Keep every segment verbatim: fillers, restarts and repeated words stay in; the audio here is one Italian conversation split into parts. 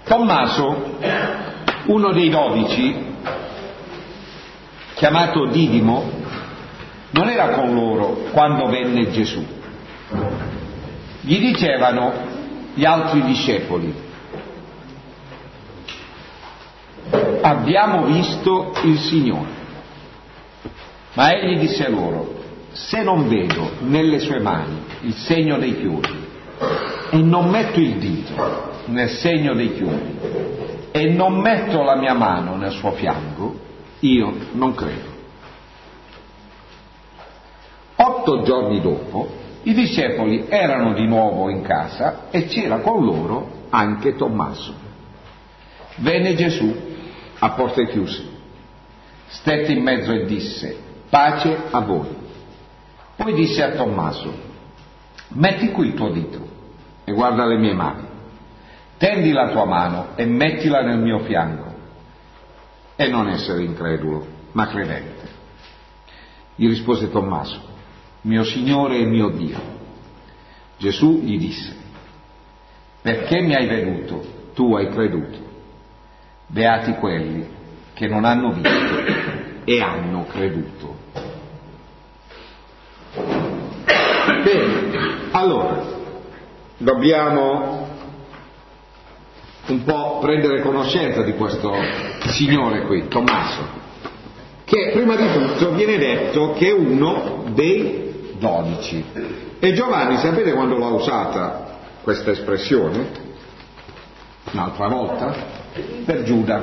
Tommaso, uno dei dodici, chiamato Didimo, non era con loro quando venne Gesù. Gli dicevano gli altri discepoli: abbiamo visto il Signore. Ma egli disse loro: se non vedo nelle sue mani il segno dei chiodi, e non metto il dito nel segno dei chiodi, e non metto la mia mano nel suo fianco, io non credo. Otto giorni dopo, i discepoli erano di nuovo in casa e c'era con loro anche Tommaso. Venne Gesù a porte chiuse, stette in mezzo e disse: pace a voi. Poi disse a Tommaso: metti qui il tuo dito e guarda le mie mani, tendi la tua mano e mettila nel mio fianco, e non essere incredulo ma credente. Gli rispose Tommaso: mio Signore e mio Dio. Gesù gli disse: perché mi hai veduto, tu hai creduto. Beati quelli che non hanno visto e hanno creduto. Bene, allora dobbiamo un po' prendere conoscenza di questo signore qui, Tommaso, che prima di tutto viene detto che è uno dei dodici. E Giovanni, sapete quando l'ha usata questa espressione? Un'altra volta? Per Giuda.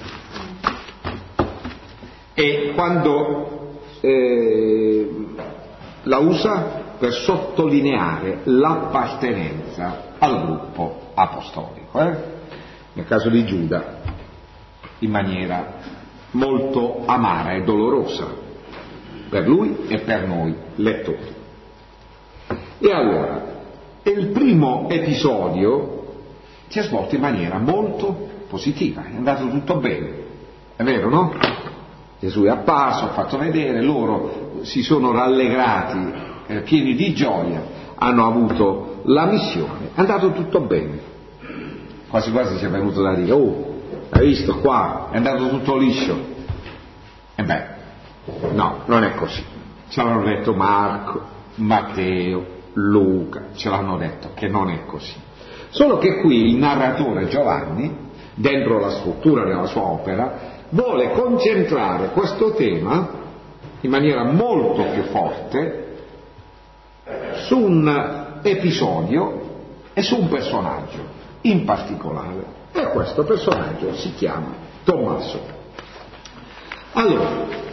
E quando eh, la usa per sottolineare l'appartenenza al gruppo apostolico, eh? Nel caso di Giuda in maniera molto amara e dolorosa per lui e per noi lettori. E allora, il primo episodio si è svolto in maniera molto positiva, è andato tutto bene, è vero, no? Gesù è apparso, ha fatto vedere, loro si sono rallegrati, eh, pieni di gioia, hanno avuto la missione, è andato tutto bene. Quasi quasi ci è venuto da dire: oh, hai visto qua, è andato tutto liscio. E beh, no, non è così. Ce l'hanno detto Marco, Matteo, Luca, ce l'hanno detto che non è così. Solo che qui il narratore Giovanni, dentro la struttura della sua opera, vuole concentrare questo tema in maniera molto più forte su un episodio e su un personaggio in particolare, e questo personaggio si chiama Tommaso. Allora,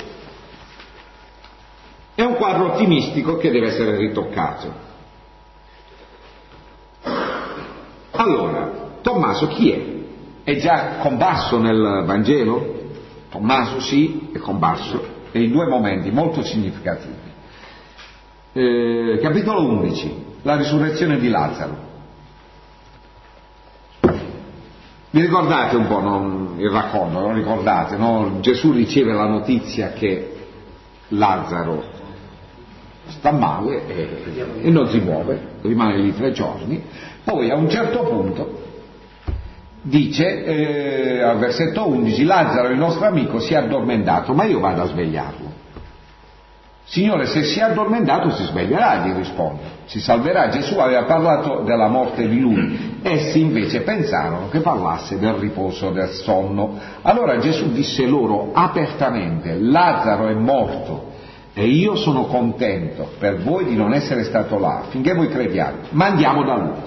è un quadro ottimistico che deve essere ritoccato. Allora, Tommaso chi è? È già comparso nel Vangelo? Tommaso sì, è comparso, e in due momenti molto significativi. Eh, capitolo undici, la risurrezione di Lazzaro. Vi ricordate un po', no, il racconto, lo ricordate, no? Gesù riceve la notizia che Lazzaro sta male e, e non si muove, rimane lì tre giorni. Poi a un certo punto dice, eh, al versetto undici, Lazzaro, il nostro amico, si è addormentato, ma io vado a svegliarlo. Signore, se si è addormentato si sveglierà, gli risponde, si salverà. Gesù aveva parlato della morte di lui, essi invece pensarono che parlasse del riposo, del sonno. Allora Gesù disse loro apertamente: Lazzaro è morto e io sono contento per voi di non essere stato là finché voi crediate, ma andiamo da lui.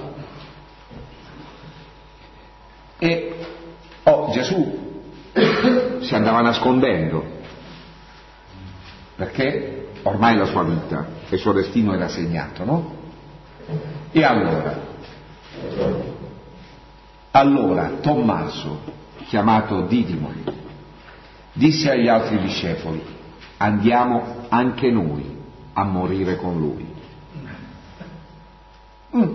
E oh, Gesù si andava nascondendo, perché ormai la sua vita e il suo destino era segnato, no? E allora, allora Tommaso, chiamato Didimo, disse agli altri discepoli: andiamo anche noi a morire con lui. Mm.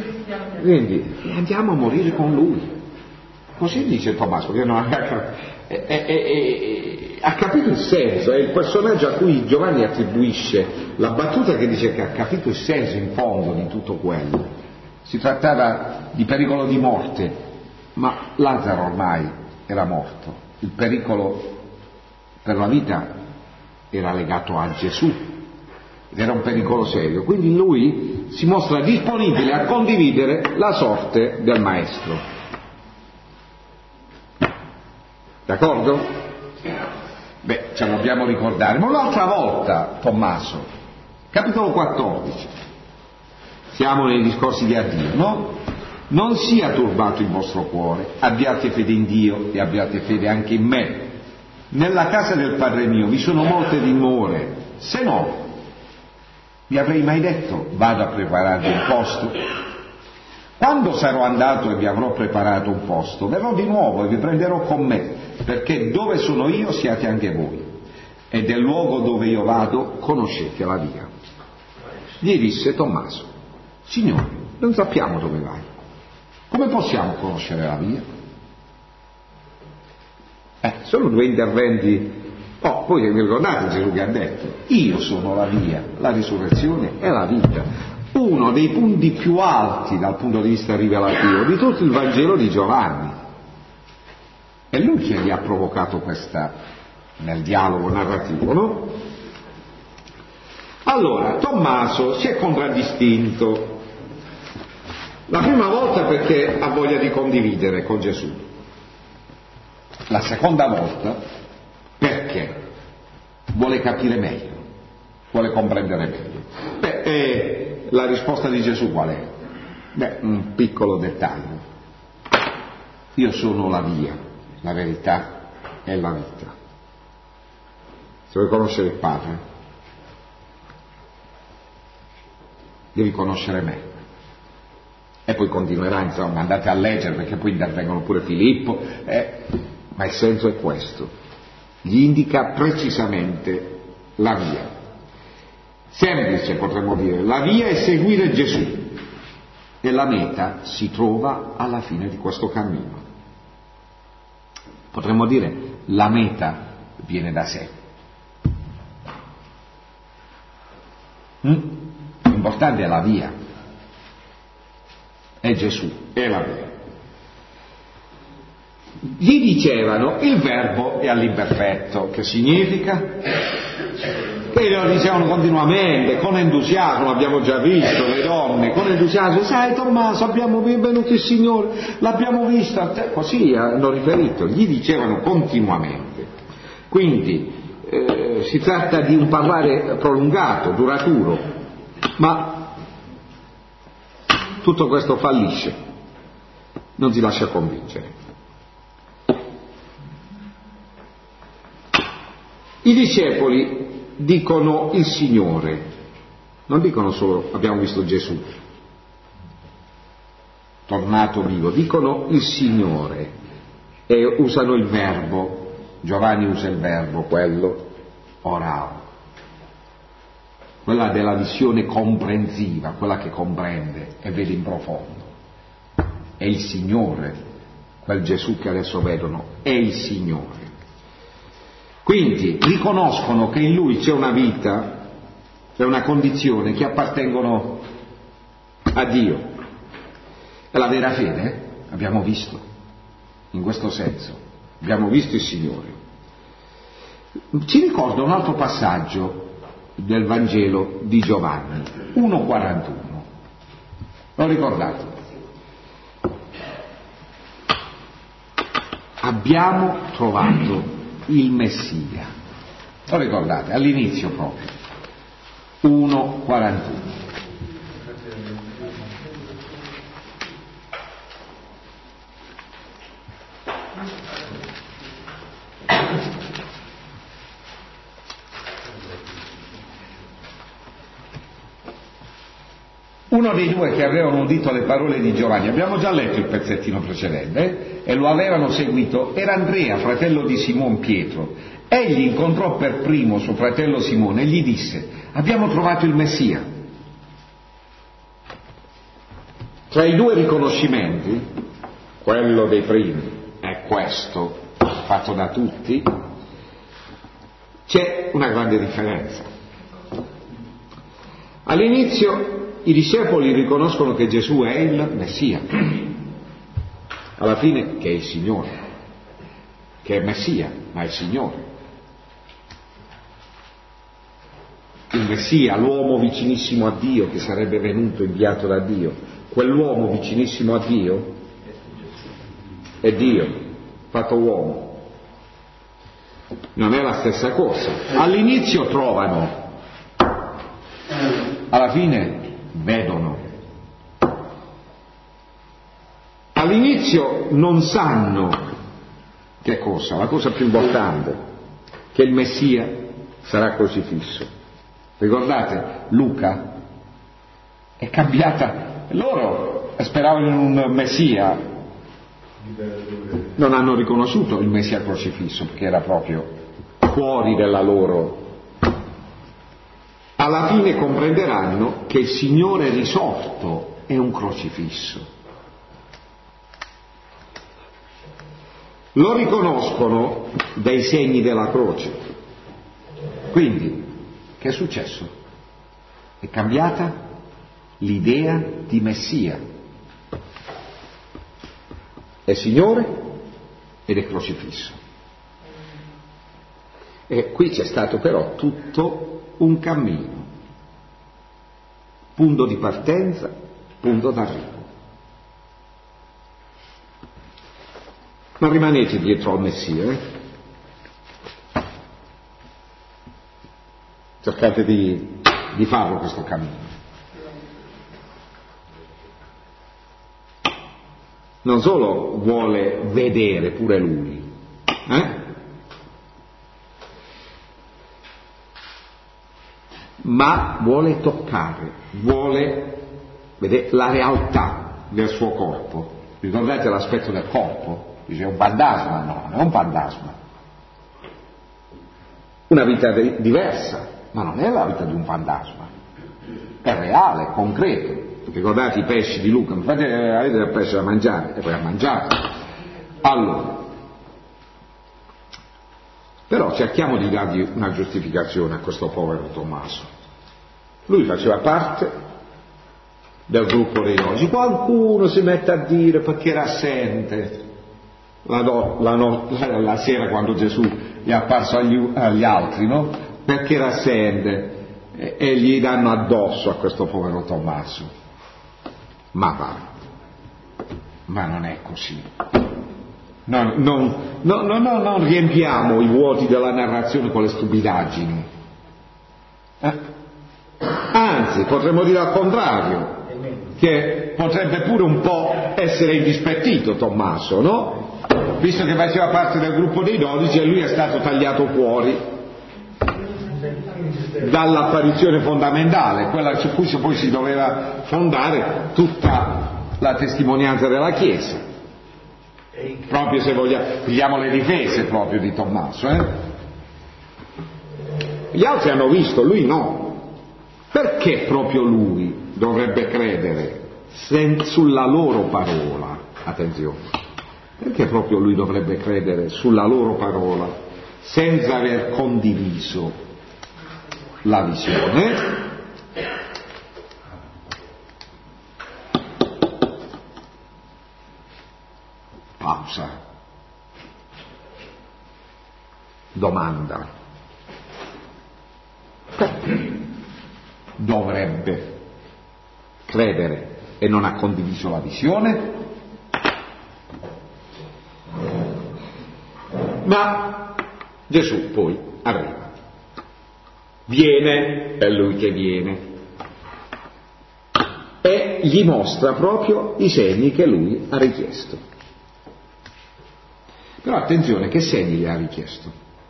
Quindi andiamo a morire con lui. Così dice Tommaso, che non, è, è, è, ha capito il senso, è il personaggio a cui Giovanni attribuisce la battuta che dice che ha capito il senso in fondo di tutto quello. Si trattava di pericolo di morte, ma Lazzaro ormai era morto, il pericolo per la vita era legato a Gesù ed era un pericolo serio, quindi lui si mostra disponibile a condividere la sorte del maestro. D'accordo? Beh, ce lo dobbiamo ricordare. Ma un'altra volta, Tommaso, capitolo quattordici, siamo nei discorsi di addio, no? Non sia turbato il vostro cuore, abbiate fede in Dio e abbiate fede anche in me. Nella casa del Padre mio vi sono molte dimore, se no vi avrei mai detto vado a prepararvi un posto. Quando sarò andato e vi avrò preparato un posto, verrò di nuovo e vi prenderò con me, perché dove sono io siate anche voi, e del luogo dove io vado conoscete la via. Gli disse Tommaso: Signore, non sappiamo dove vai, come possiamo conoscere la via? Eh, sono due interventi. Oh, poi vi ricordate Gesù che ha detto: io sono la via, la risurrezione e la vita. Uno dei punti più alti dal punto di vista rivelativo di tutto il Vangelo di Giovanni. È lui che gli ha provocato questa, nel dialogo narrativo, no? Allora, Tommaso si è contraddistinto. La prima volta perché ha voglia di condividere con Gesù. La seconda volta perché vuole capire meglio, vuole comprendere meglio. Beh, eh, la risposta di Gesù qual è? Beh, un piccolo dettaglio. Io sono la via, la verità e la vita. Se vuoi conoscere il Padre, devi conoscere me. E poi continuerà, insomma, andate a leggere perché poi intervengono pure Filippo, eh, ma il senso è questo. Gli indica precisamente la via. Semplice, potremmo dire, la via è seguire Gesù e la meta si trova alla fine di questo cammino. Potremmo dire la meta viene da sé. Mm? L'importante è la via, è Gesù, è la via. Gli dicevano il verbo è all'imperfetto, che significa? Che lo dicevano continuamente, con entusiasmo, l'abbiamo già visto, le donne, con entusiasmo, sai Tommaso, abbiamo è venuto il Signore, l'abbiamo vista, così hanno riferito, gli dicevano continuamente. Quindi eh, si tratta di un parlare prolungato, duraturo, ma tutto questo fallisce, non si lascia convincere. I discepoli dicono il Signore, non dicono solo abbiamo visto Gesù tornato vivo, dicono il Signore e usano il verbo, Giovanni usa il verbo, quello orao, quella della visione comprensiva, quella che comprende e vede in profondo. È il Signore, quel Gesù che adesso vedono, è il Signore. Quindi riconoscono che in Lui c'è una vita, c'è una condizione che appartengono a Dio. È la vera fede, abbiamo visto, in questo senso, abbiamo visto il Signore. Ci ricorda un altro passaggio del Vangelo di Giovanni, uno quarantuno. Lo ricordate? Abbiamo trovato il Messia. Lo ricordate? All'inizio proprio. uno quarantuno. Uno dei due che avevano udito le parole di Giovanni, abbiamo già letto il pezzettino precedente, eh, e lo avevano seguito, era Andrea, fratello di Simon Pietro. Egli incontrò per primo suo fratello Simone e gli disse: abbiamo trovato il Messia. Tra i due riconoscimenti, quello dei primi è questo, fatto da tutti, c'è una grande differenza. All'inizio i discepoli riconoscono che Gesù è il Messia, alla fine che è il Signore, che è Messia, ma è il Signore. Il Messia, l'uomo vicinissimo a Dio, che sarebbe venuto inviato da Dio, quell'uomo vicinissimo a Dio è Dio, fatto uomo. Non è la stessa cosa. All'inizio trovano, alla fine vedono. All'inizio non sanno che cosa, la cosa più importante, che il Messia sarà crocifisso. Ricordate, Luca è cambiata, loro speravano in un Messia, non hanno riconosciuto il Messia crocifisso perché era proprio fuori della loro. Alla fine comprenderanno che il Signore risorto è un crocifisso. Lo riconoscono dai segni della croce. Quindi, che è successo? È cambiata l'idea di Messia. È Signore ed è crocifisso. E qui c'è stato però tutto un cammino. Punto di partenza, punto d'arrivo. Ma rimanete dietro al Messia, eh? Cercate di, di farlo questo cammino. Non solo vuole vedere pure lui, eh? Ma vuole toccare, vuole vedere la realtà del suo corpo. Ricordate l'aspetto del corpo? Dice, è un fantasma? No, non è un fantasma. Una vita de- diversa. Ma non è la vita di un fantasma, è reale, concreto. Ricordate i pesci di Luca, mi fate avete del pesce da mangiare, e poi ha mangiato. Allora, però cerchiamo di dargli una giustificazione a questo povero Tommaso. Lui faceva parte del gruppo dei dodici. Qualcuno si mette a dire perché era assente la, do, la, no, la, la sera quando Gesù è apparso agli, agli altri, no? Perché era assente e, e gli danno addosso a questo povero Tommaso. Ma va, ma non è così. Non, non, no, no, no, non riempiamo i vuoti della narrazione con le stupidaggini. Eh? Anzi, potremmo dire al contrario, che potrebbe pure un po' essere indispettito Tommaso, no? Visto che faceva parte del gruppo dei dodici e lui è stato tagliato fuori dall'apparizione fondamentale, quella su cui poi si doveva fondare tutta la testimonianza della Chiesa, proprio se vogliamo, pigliamo le difese proprio di Tommaso, eh? Gli altri hanno visto, lui no. Perché proprio lui dovrebbe credere sen- sulla loro parola? Attenzione, perché proprio lui dovrebbe credere sulla loro parola senza aver condiviso la visione? Pausa. Domanda. Perché dovrebbe credere e non ha condiviso la visione? Ma Gesù poi arriva. Viene, è lui che viene, e gli mostra proprio i segni che lui ha richiesto. Però attenzione, che segni gli ha richiesto?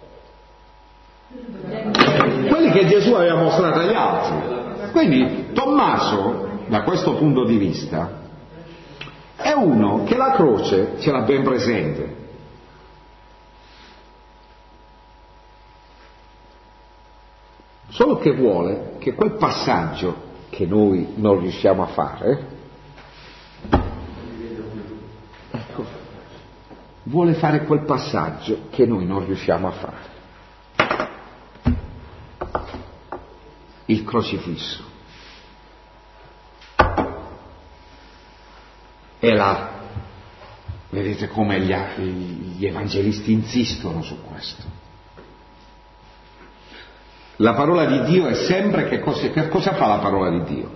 Quelli che Gesù aveva mostrato agli altri. Quindi Tommaso, da questo punto di vista, è uno che la croce ce l'ha ben presente. Solo che vuole che quel passaggio che noi non riusciamo a fare, ecco, vuole fare quel passaggio che noi non riusciamo a fare. Il crocifisso. E là, vedete come gli, gli evangelisti insistono su questo. La parola di Dio è sempre che cosa, che cosa fa la parola di Dio?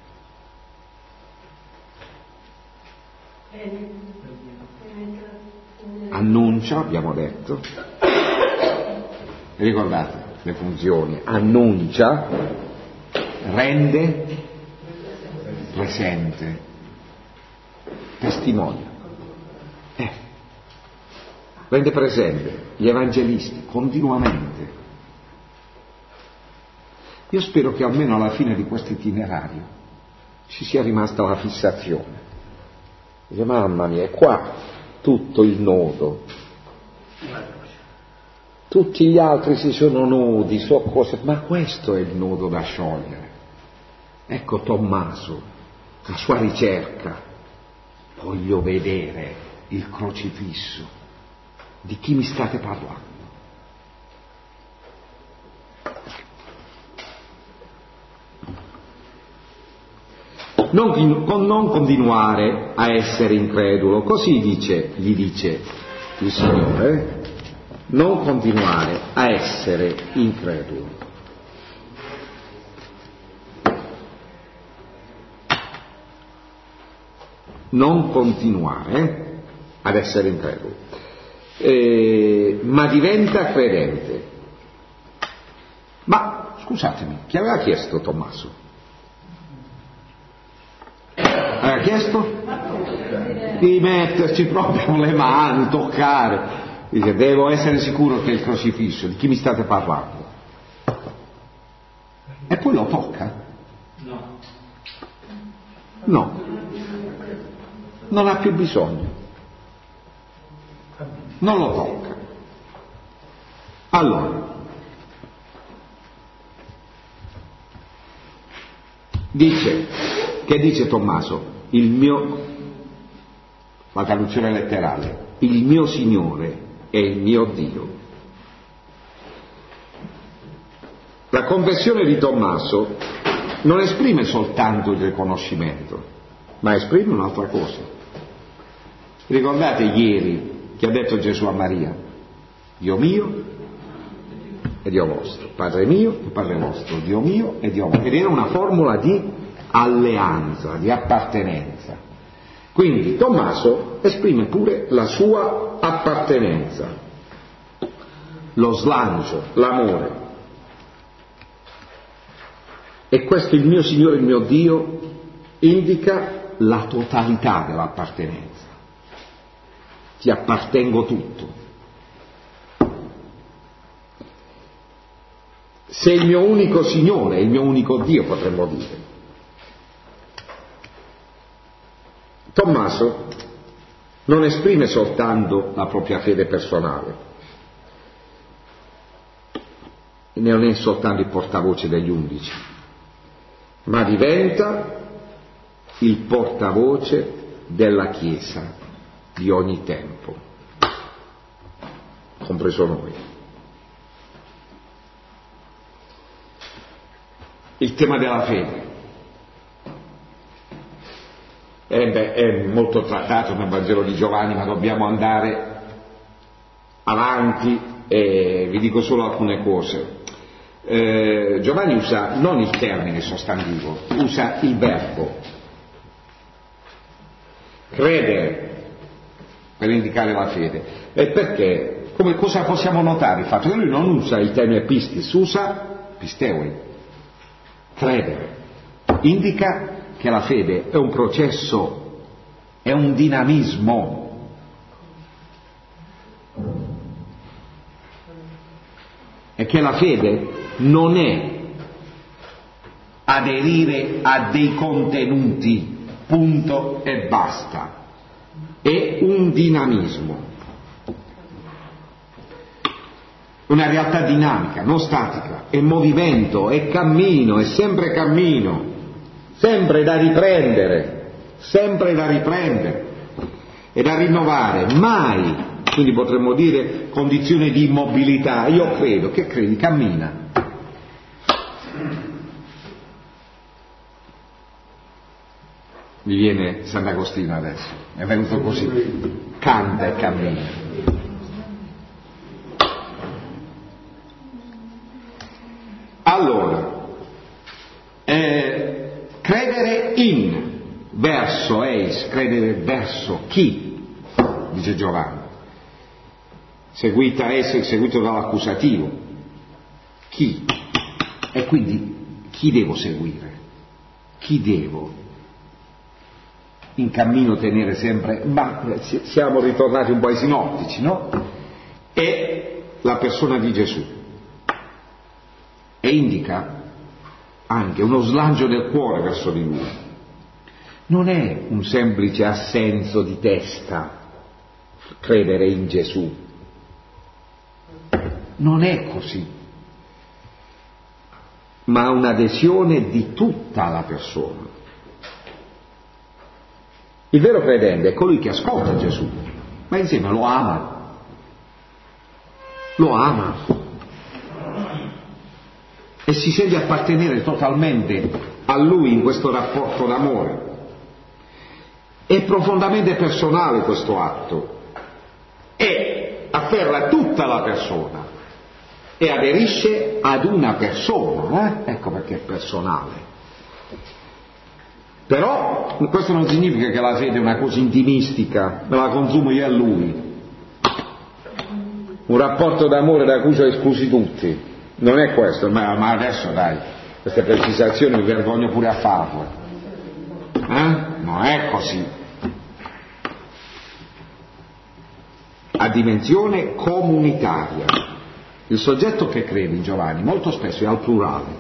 Annuncia, abbiamo detto, ricordate le funzioni, annuncia, rende presente, testimonia, eh. rende presente gli evangelisti continuamente. Io spero che almeno alla fine di questo itinerario ci sia rimasta la fissazione. Dice, mamma mia, è qua tutto il nodo. Tutti gli altri si sono nodi, so cose, ma questo è il nodo da sciogliere. Ecco Tommaso, la sua ricerca. Voglio vedere il crocifisso. Di chi mi state parlando? Non, non continuare a essere incredulo, così dice, gli dice il Signore, non continuare a essere incredulo. Non continuare ad essere incredulo, eh, ma diventa credente. Ma scusatemi, chi aveva chiesto Tommaso? Aveva chiesto di metterci proprio le mani, toccare. Dice, devo essere sicuro che è il crocifisso. Di chi mi state parlando? E poi lo tocca? No. No. Non ha più bisogno. Non lo tocca. Allora, dice, che dice Tommaso? Il mio, la traduzione letterale, il mio Signore e il mio Dio. La confessione di Tommaso non esprime soltanto il riconoscimento, ma esprime un'altra cosa. Ricordate ieri che ha detto Gesù a Maria? Dio mio e Dio vostro, Padre mio e Padre vostro, Dio mio e Dio vostro. Ed era una formula di alleanza, di appartenenza. Quindi Tommaso esprime pure la sua appartenenza, lo slancio, l'amore. E questo il mio Signore, il mio Dio, indica la totalità dell'appartenenza. Ti appartengo tutto. Sei il mio unico Signore, il mio unico Dio, potremmo dire. Tommaso non esprime soltanto la propria fede personale, non è soltanto il portavoce degli undici, ma diventa il portavoce della Chiesa di ogni tempo, compreso noi. Il tema della fede Eh beh, è molto trattato nel Vangelo di Giovanni, ma dobbiamo andare avanti e vi dico solo alcune cose. Eh, Giovanni usa non il termine sostantivo, usa il verbo credere per indicare la fede. E perché? Come cosa possiamo notare? Il fatto che lui non usa il termine pistis, usa pisteoi, credere. Indica che la fede è un processo, è un dinamismo. E che la fede non è aderire a dei contenuti, punto e basta. È un dinamismo, una realtà dinamica, non statica, è movimento, è cammino, è sempre cammino. Sempre da riprendere, sempre da riprendere e da rinnovare, mai quindi potremmo dire condizione di immobilità. Io credo, che credi? Cammina. Mi viene Sant'Agostino adesso, è venuto così, canta e cammina. Allora, eh, credere in, verso eis, credere verso chi, dice Giovanni, seguita es, seguito dall'accusativo, chi, e quindi chi devo seguire, chi devo in cammino tenere sempre, ma siamo ritornati un po' ai sinottici, no? È la persona di Gesù, e indica anche uno slancio del cuore verso di lui. Non è un semplice assenso di testa credere in Gesù, non è così, ma un'adesione di tutta la persona. Il vero credente è colui che ascolta Gesù, ma insieme lo ama, lo ama e si sente appartenere totalmente a Lui in questo rapporto d'amore. È profondamente personale questo atto e afferra tutta la persona e aderisce ad una persona, eh? Ecco perché è personale. Però questo non significa che la fede è una cosa intimistica, me la consumo io a Lui, un rapporto d'amore da cui sono esclusi tutti, non è questo, ma, ma adesso dai, queste precisazioni mi vergogno pure a farle, eh? Non è così. A dimensione comunitaria, il soggetto che crede in Giovanni molto spesso è al plurale.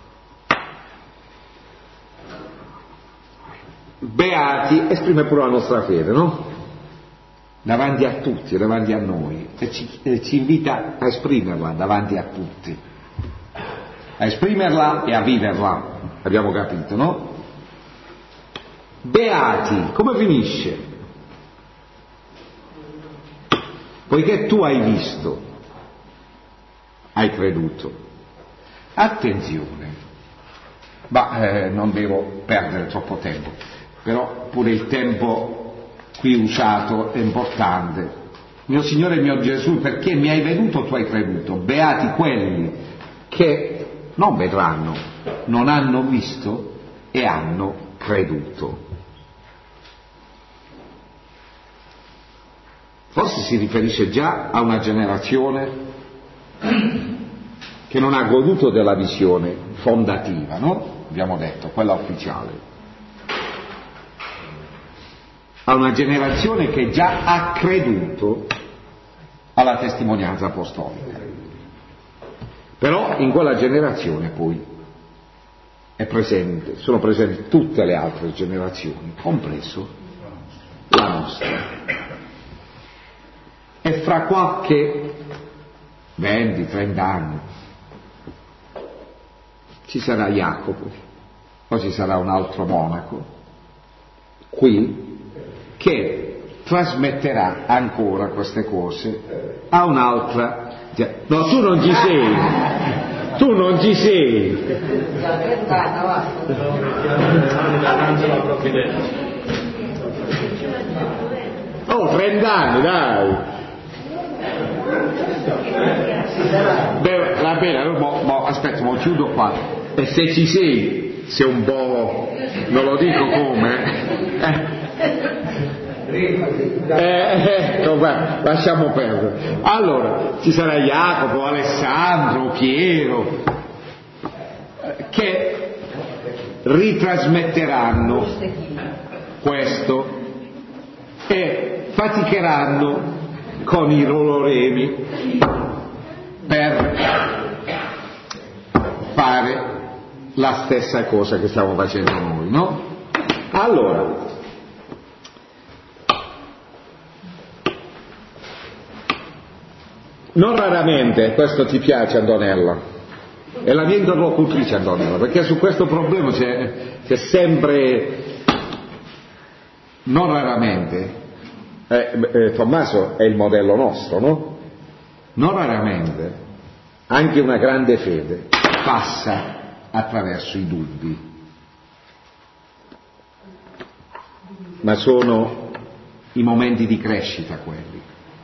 Beati esprime pure la nostra fede, no? Davanti a tutti, davanti a noi, e ci, e ci invita a esprimerla davanti a tutti, a esprimerla e a viverla, abbiamo capito, no? Beati, come finisce? Poiché tu hai visto, hai creduto. Attenzione, ma eh, non devo perdere troppo tempo, però pure il tempo qui usato è importante. Mio Signore e mio Gesù, perché mi hai veduto tu hai creduto. Beati quelli che non vedranno, non hanno visto e hanno creduto. Forse si riferisce già a una generazione che non ha goduto della visione fondativa, no? Abbiamo detto, quella ufficiale. A una generazione che già ha creduto alla testimonianza apostolica. Però in quella generazione poi è presente, sono presenti tutte le altre generazioni, compreso la nostra. E fra qualche venti trenta anni ci sarà Jacopo, o ci sarà un altro monaco qui che trasmetterà ancora queste cose a un'altra. No, tu non ci sei, tu non ci sei. Oh, trenta anni, dai. Beh, va bene, mo, mo, aspetta, mo chiudo qua. E se ci sei, se un po', non lo dico come, eh. Eh, eh, no, beh, lasciamo perdere. Allora, ci sarà Jacopo, Alessandro, Piero, che ritrasmetteranno questo e faticheranno con i loro remi per fare la stessa cosa che stiamo facendo noi, no? Allora, non raramente, questo ti piace Antonella, è la mia interlocutrice Antonella, perché su questo problema c'è, c'è sempre, non raramente, Eh, eh, Tommaso è il modello nostro, no? Non raramente anche una grande fede passa attraverso i dubbi, ma sono i momenti di crescita quelli,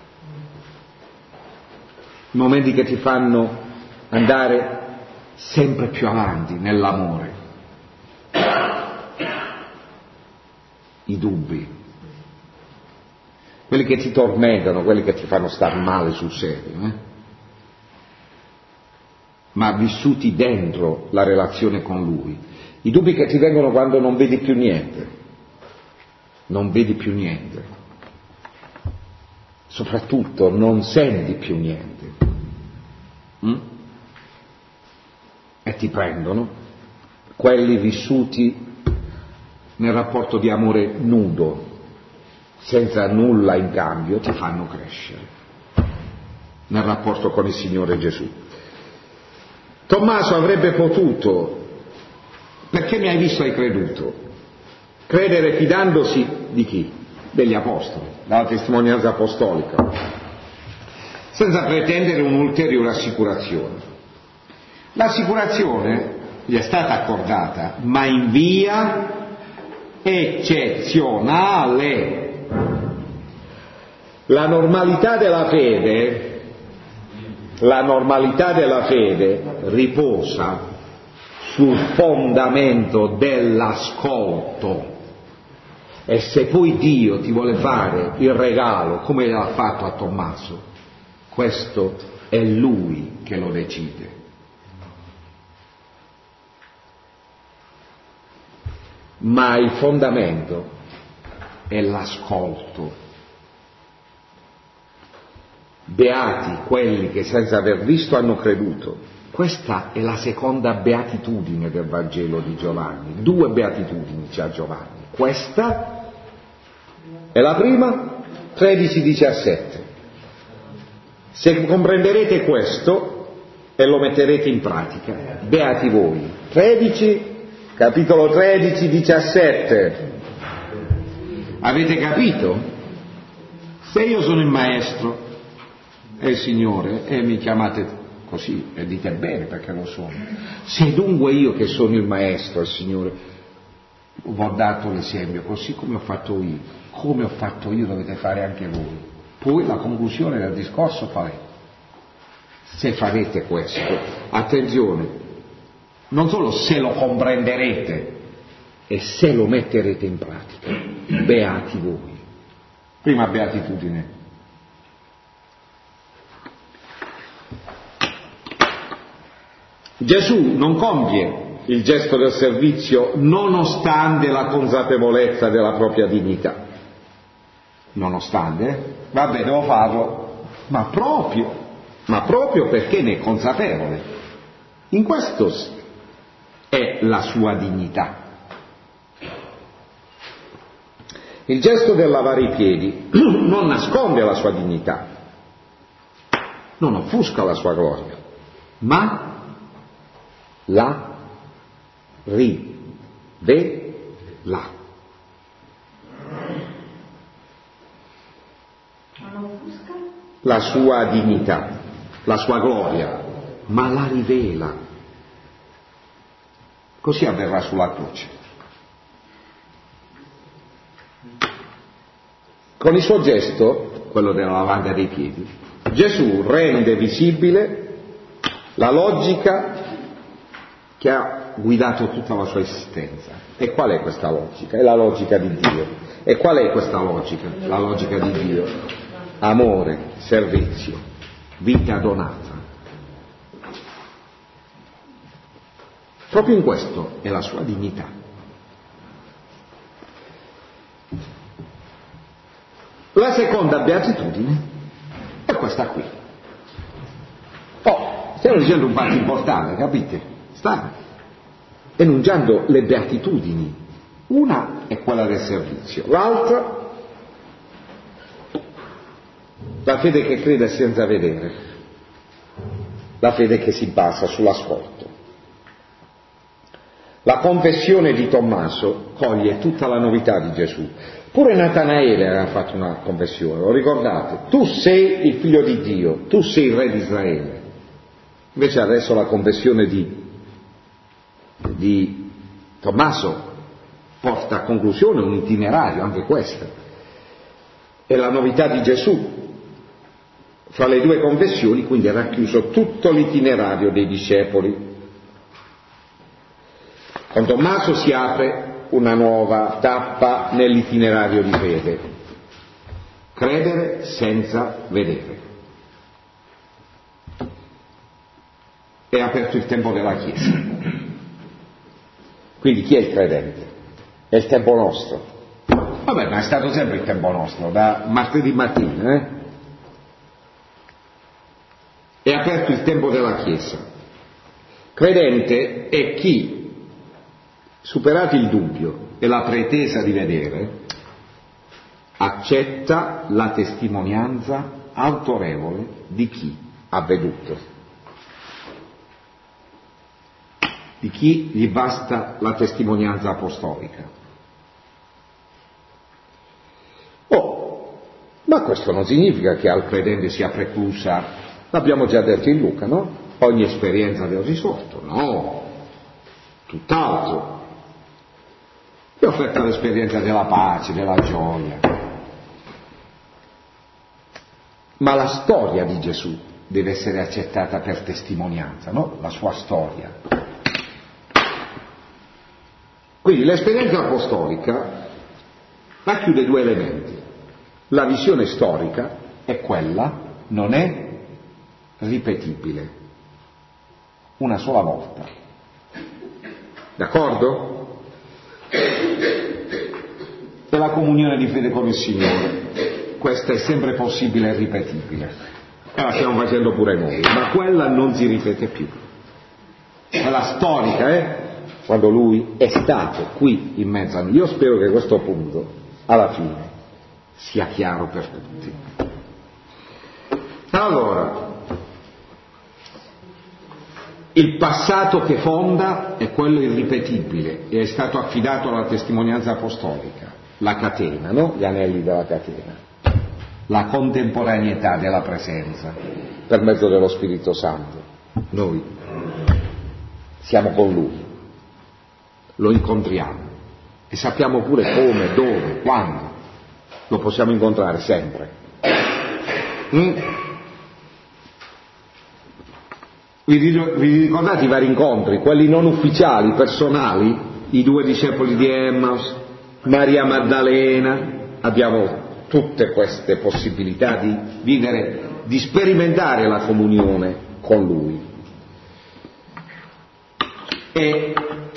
i momenti che ti fanno andare sempre più avanti nell'amore. I dubbi, quelli che ti tormentano, quelli che ti fanno star male sul serio, eh? ma vissuti dentro la relazione con Lui. I dubbi che ti vengono quando non vedi più niente, non vedi più niente, soprattutto non senti più niente, mm? e ti prendono, quelli vissuti nel rapporto di amore nudo, senza nulla in cambio, ti fanno crescere nel rapporto con il Signore Gesù. Tommaso avrebbe potuto, perché mi hai visto hai creduto, credere fidandosi di chi? Degli apostoli, dalla testimonianza apostolica, senza pretendere un'ulteriore assicurazione. L'assicurazione gli è stata accordata, ma in via eccezionale. La normalità della fede, la normalità della fede riposa sul fondamento dell'ascolto, e se poi Dio ti vuole fare il regalo come l'ha fatto a Tommaso, questo è Lui che lo decide. Ma il fondamento è l'ascolto. Beati quelli che senza aver visto hanno creduto. Questa è la seconda beatitudine del Vangelo di Giovanni. Due beatitudini c'ha Giovanni. Questa è la prima, tredici diciassette. Se comprenderete questo e lo metterete in pratica, beati voi. tredici Capitolo tredici, diciassette. Avete capito? Se io sono il maestro e il Signore e mi chiamate così e dite bene perché lo sono, se dunque io che sono il maestro e il Signore vi ho dato l'esempio, così come ho fatto io, come ho fatto io dovete fare anche voi. Poi la conclusione del discorso qual è? Se farete questo, attenzione, non solo se lo comprenderete e se lo metterete in pratica, beati voi. Prima beatitudine. Gesù non compie il gesto del servizio nonostante la consapevolezza della propria dignità. Nonostante, vabbè, devo farlo, ma proprio, ma proprio perché ne è consapevole. In questo è la sua dignità. Il gesto del lavare i piedi non nasconde la sua dignità, non offusca la sua gloria, ma la rivela. La sua dignità, la sua gloria, ma la rivela. Così avverrà sulla croce. Con il suo gesto, quello della lavanda dei piedi, Gesù rende visibile la logica che ha guidato tutta la sua esistenza. E qual è questa logica? È la logica di Dio. E qual è questa logica? La logica di Dio. Amore, servizio, vita donata. Proprio in questo è la sua dignità. La seconda beatitudine è questa qui. Oh, stiamo dicendo un fatto importante, capite? Sta enunciando le beatitudini. Una è quella del servizio, l'altra la fede che crede senza vedere, la fede che si basa sull'ascolto. La confessione di Tommaso coglie tutta la novità di Gesù. Pure Natanaele aveva fatto una confessione, lo ricordate? Tu sei il figlio di Dio, tu sei il re di Israele. Invece adesso la confessione di, di Tommaso porta a conclusione un itinerario, anche questa. È la novità di Gesù. Fra le due confessioni quindi è racchiuso tutto l'itinerario dei discepoli. Con Tommaso si apre una nuova tappa nell'itinerario di fede. Credere senza vedere. È aperto il tempo della Chiesa. Quindi chi è il credente? È il tempo nostro. Vabbè, ma è stato sempre il tempo nostro, da martedì mattina, eh? È aperto il tempo della Chiesa. Credente è chi, superato il dubbio e la pretesa di vedere, accetta la testimonianza autorevole di chi ha veduto, di chi gli basta la testimonianza apostolica. Oh, ma questo non significa che al credente sia preclusa, l'abbiamo già detto in Luca, no? Ogni esperienza del risorto, no, tutt'altro. È offerta l'esperienza della pace, della gioia. Ma la storia di Gesù deve essere accettata per testimonianza, no? La sua storia. Quindi l'esperienza apostolica racchiude due elementi. La visione storica è quella, non è ripetibile. Una sola volta. D'accordo? E la comunione di fede con il Signore, questa è sempre possibile e ripetibile, e la stiamo facendo pure noi, ma quella non si ripete più. Quella storica, eh? Quando Lui è stato qui in mezzo a noi. Io spero che questo punto, alla fine, sia chiaro per tutti. Allora, il passato che fonda è quello irripetibile e è stato affidato alla testimonianza apostolica, la catena, no? Gli anelli della catena, la contemporaneità della presenza per mezzo dello Spirito Santo. Noi siamo con Lui, lo incontriamo e sappiamo pure come, dove, quando lo possiamo incontrare sempre. Mm? Vi ricordate i vari incontri, quelli non ufficiali, personali, i due discepoli di Emmaus, Maria Maddalena? Abbiamo tutte queste possibilità di vivere, di sperimentare la comunione con Lui. E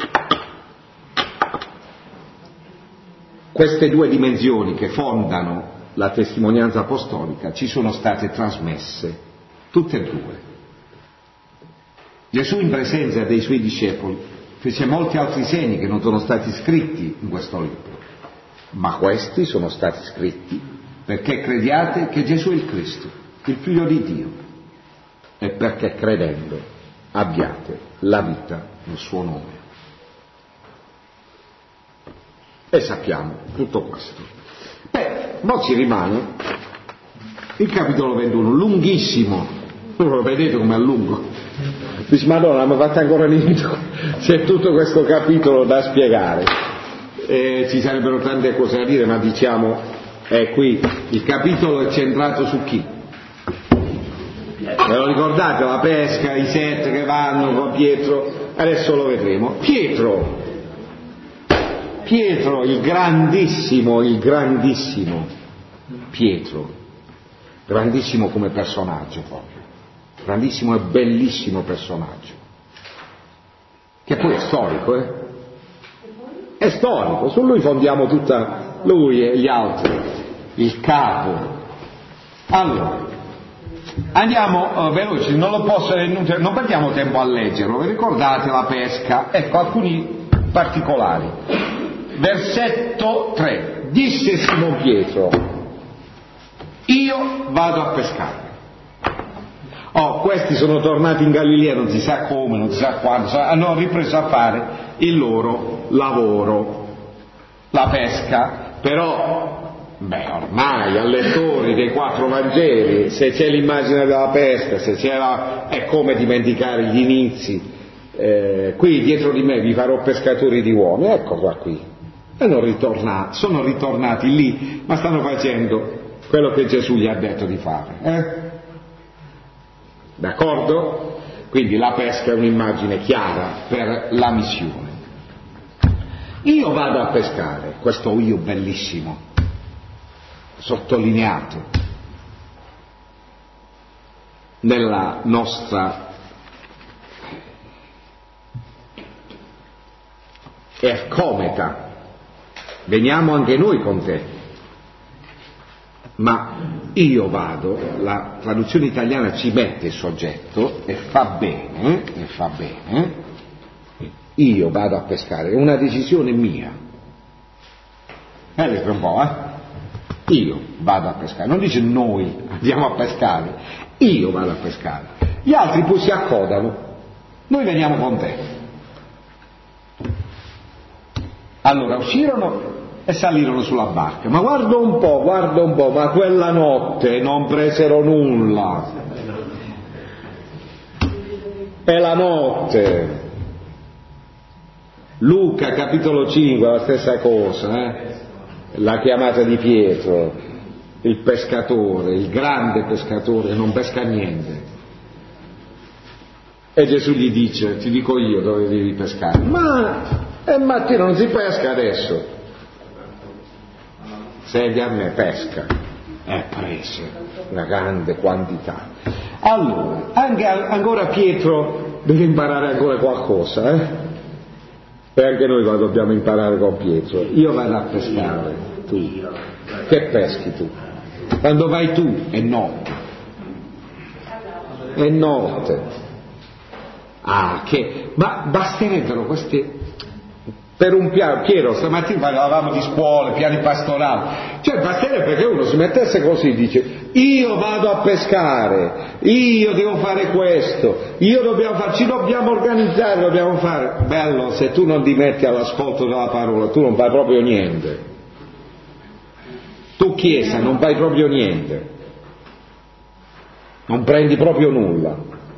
queste due dimensioni che fondano la testimonianza apostolica ci sono state trasmesse, tutte e due. Gesù in presenza dei suoi discepoli fece molti altri segni che non sono stati scritti in questo libro, ma questi sono stati scritti perché crediate che Gesù è il Cristo, il Figlio di Dio, e perché credendo abbiate la vita nel suo nome. E sappiamo tutto questo. Beh, ora ci rimane il capitolo ventuno, lunghissimo, lo vedete com'è lungo. Dici, Madonna, mi fate ancora niente, c'è tutto questo capitolo da spiegare, e ci sarebbero tante cose da dire, ma diciamo, è qui, il capitolo è centrato su chi? Ve lo ricordate, la pesca, i sette che vanno con Pietro? Adesso lo vedremo. Pietro, Pietro, il grandissimo, il grandissimo Pietro, grandissimo come personaggio proprio. Grandissimo e bellissimo personaggio, che poi è storico, eh? È storico, su lui fondiamo tutta, lui e gli altri, il capo. Allora, andiamo uh, veloci, non lo posso, non perdiamo tempo a leggerlo, vi ricordate la pesca? Ecco alcuni particolari. Versetto tre, disse Simon Pietro, io vado a pescare. Oh, questi sono tornati in Galilea, non si sa come, non si sa quando, hanno ripreso a fare il loro lavoro, la pesca, però, beh, ormai a lettori dei quattro Vangeli, se c'è l'immagine della pesca, se c'è la... è come dimenticare gli inizi, eh, qui dietro di me vi farò pescatori di uomini, ecco qua qui, e non ritornati, sono ritornati lì, ma stanno facendo quello che Gesù gli ha detto di fare, eh? D'accordo? Quindi la pesca è un'immagine chiara per la missione. Io vado a pescare, questo io bellissimo, sottolineato nella nostra ercometa, veniamo anche noi con te. Ma io vado, la traduzione italiana ci mette il soggetto e fa bene, e fa bene, io vado a pescare, è una decisione mia. Eh, un po', eh? Io vado a pescare, non dice noi andiamo a pescare, io vado a pescare. Gli altri poi si accodano, noi veniamo con te. Allora uscirono e salirono sulla barca, ma guarda un po', guarda un po', ma quella notte non presero nulla. È la notte. Luca capitolo cinque, la stessa cosa, eh? La chiamata di Pietro, il pescatore, il grande pescatore, non pesca niente. E Gesù gli dice, ti dico io dove devi pescare. Ma è mattina, non si pesca adesso. Sedi a me, pesca, e prese una grande quantità. Allora, anche, ancora Pietro deve imparare ancora qualcosa, eh? E anche noi dobbiamo imparare con Pietro. Io vado a pescare, tu, che peschi tu? Quando vai tu è notte, è notte. Ah, che, ma basterebbero queste... Per un piano, Piero, stamattina parlavamo di scuole, piani pastorali, cioè basterebbe che uno si mettesse così, dice, io vado a pescare, io devo fare questo, io dobbiamo fare, ci dobbiamo organizzare, dobbiamo fare. Bello, se tu non ti metti all'ascolto della parola, tu non fai proprio niente. Tu Chiesa non fai proprio niente, non prendi proprio nulla.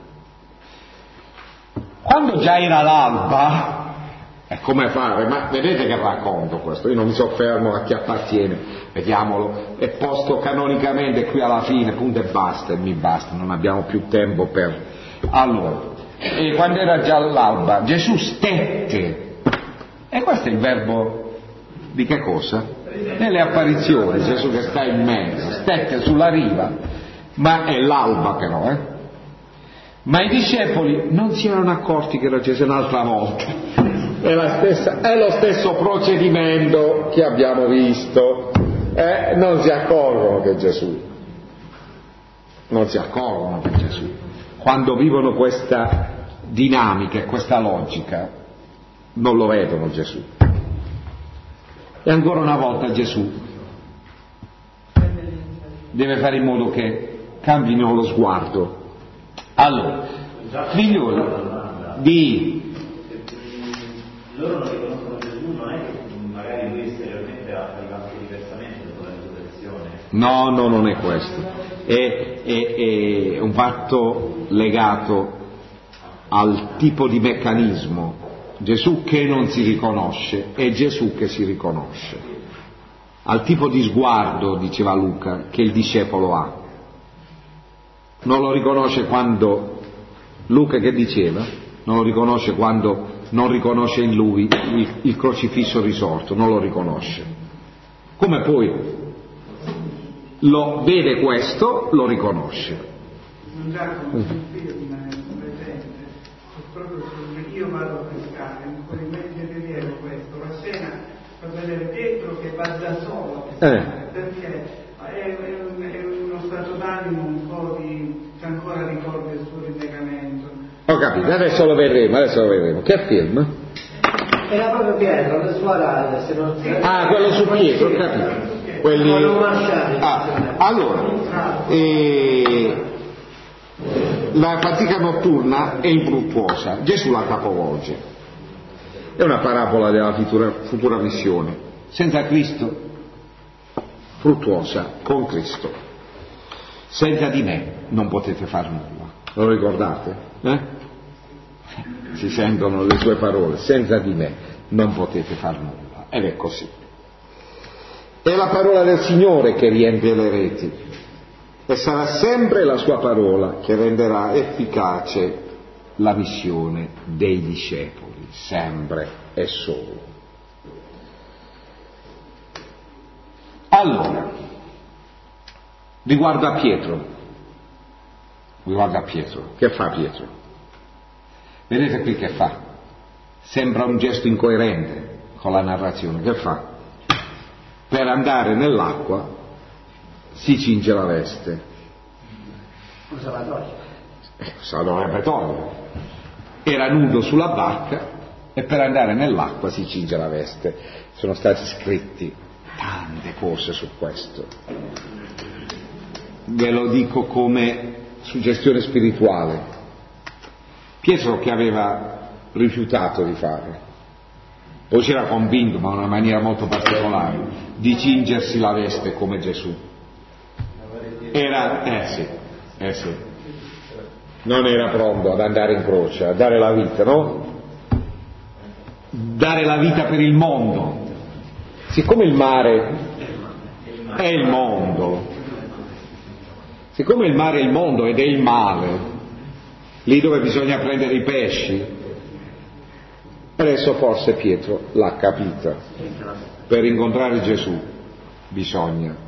Quando già era l'alba, è come fare, ma vedete che racconto questo, io non mi soffermo a chi appartiene, vediamolo, è posto canonicamente qui alla fine, punto e basta, e mi basta, non abbiamo più tempo per... Allora, e quando era già l'alba, Gesù stette, e questo è il verbo di che cosa? Nelle apparizioni, Gesù che sta in mezzo, stette sulla riva, ma è l'alba però, eh? Ma i discepoli non si erano accorti che era Gesù un'altra volta. È, la stessa, è lo stesso procedimento che abbiamo visto, eh? Non si accorgono che è Gesù, non si accorgono che è Gesù. Quando vivono questa dinamica e questa logica, non lo vedono Gesù. E ancora una volta Gesù deve fare in modo che cambino lo sguardo. Allora, figlioli, di... Loro non riconoscono Gesù, non è che magari lui esteriormente ha arrivato diversamente dopo la risurrezione. No, no, non è questo. È, è, è un fatto legato al tipo di meccanismo. Gesù che non si riconosce e Gesù che si riconosce. Al tipo di sguardo, diceva Luca, che il discepolo ha. Non lo riconosce quando, Luca che diceva? Non lo riconosce quando non riconosce in lui il, il crocifisso risorto, non lo riconosce. Come poi lo vede questo, lo riconosce. Non già come sul film presente, proprio sul io vado a pescare, in quel mezzo rilievo questo, la scena fa vedere Pietro che va da solo a pescare, eh. perché è, è, un, è uno stato d'animo un po' di, che ancora ricorda il suo rinnegamento. Ho capito, adesso lo vedremo, adesso lo vedremo. Che film? Era proprio Pietro, la sua radio, se non... Ah, quello su Pietro, ho capito. Quelli... Ah, allora, eh, la fatica notturna è infruttuosa, Gesù la capovolge. È una parabola della futura, futura missione. Senza Cristo, fruttuosa con Cristo. Senza di me non potete far nulla. Lo ricordate? Eh? Si sentono le sue parole. Senza di me non potete far nulla. Ed è così. È la parola del Signore che riempie le reti. E sarà sempre la sua parola che renderà efficace la missione dei discepoli, sempre e solo. Allora, riguardo a Pietro, riguardo a Pietro, che fa Pietro? Vedete qui che fa? Sembra un gesto incoerente con la narrazione. Che fa? Per andare nell'acqua si cinge la veste. Cosa la toglie? Eh, se la dovrebbe togliere. Era nudo sulla barca e per andare nell'acqua si cinge la veste. Sono stati scritti tante cose su questo. Ve lo dico come suggestione spirituale. Pietro che aveva rifiutato di fare, poi si era convinto, ma in una maniera molto particolare, di cingersi la veste come Gesù. Era, eh sì, eh sì, non era pronto ad andare in croce, a dare la vita, no? Dare la vita per il mondo. Siccome il mare è il mondo, siccome il mare è il mondo ed è il male, lì dove bisogna prendere i pesci, adesso forse Pietro l'ha capita. Per incontrare Gesù bisogna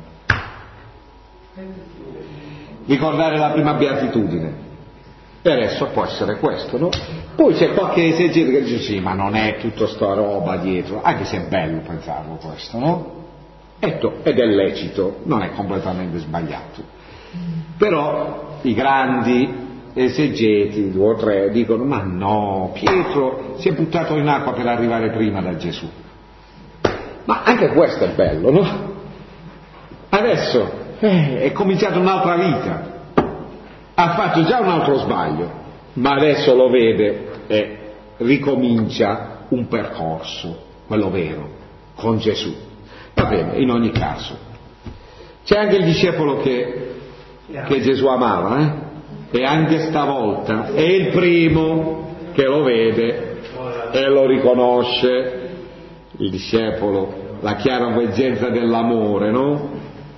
ricordare la prima beatitudine. E adesso può essere questo, no? Poi c'è qualche esegeta che dice sì, ma non è tutta sta roba dietro, anche se è bello pensarlo questo, no? Ed è lecito, non è completamente sbagliato. Però i grandi esegeti, due o tre, dicono ma no, Pietro si è buttato in acqua per arrivare prima da Gesù. Ma anche questo è bello, no? Adesso eh, è cominciata un'altra vita. Ha fatto già un altro sbaglio, ma adesso lo vede e ricomincia un percorso, quello vero, con Gesù. Va bene, in ogni caso. C'è anche il discepolo che, che Gesù amava, eh? E anche stavolta è il primo che lo vede e lo riconosce, il discepolo, la chiara veggenza dell'amore, no?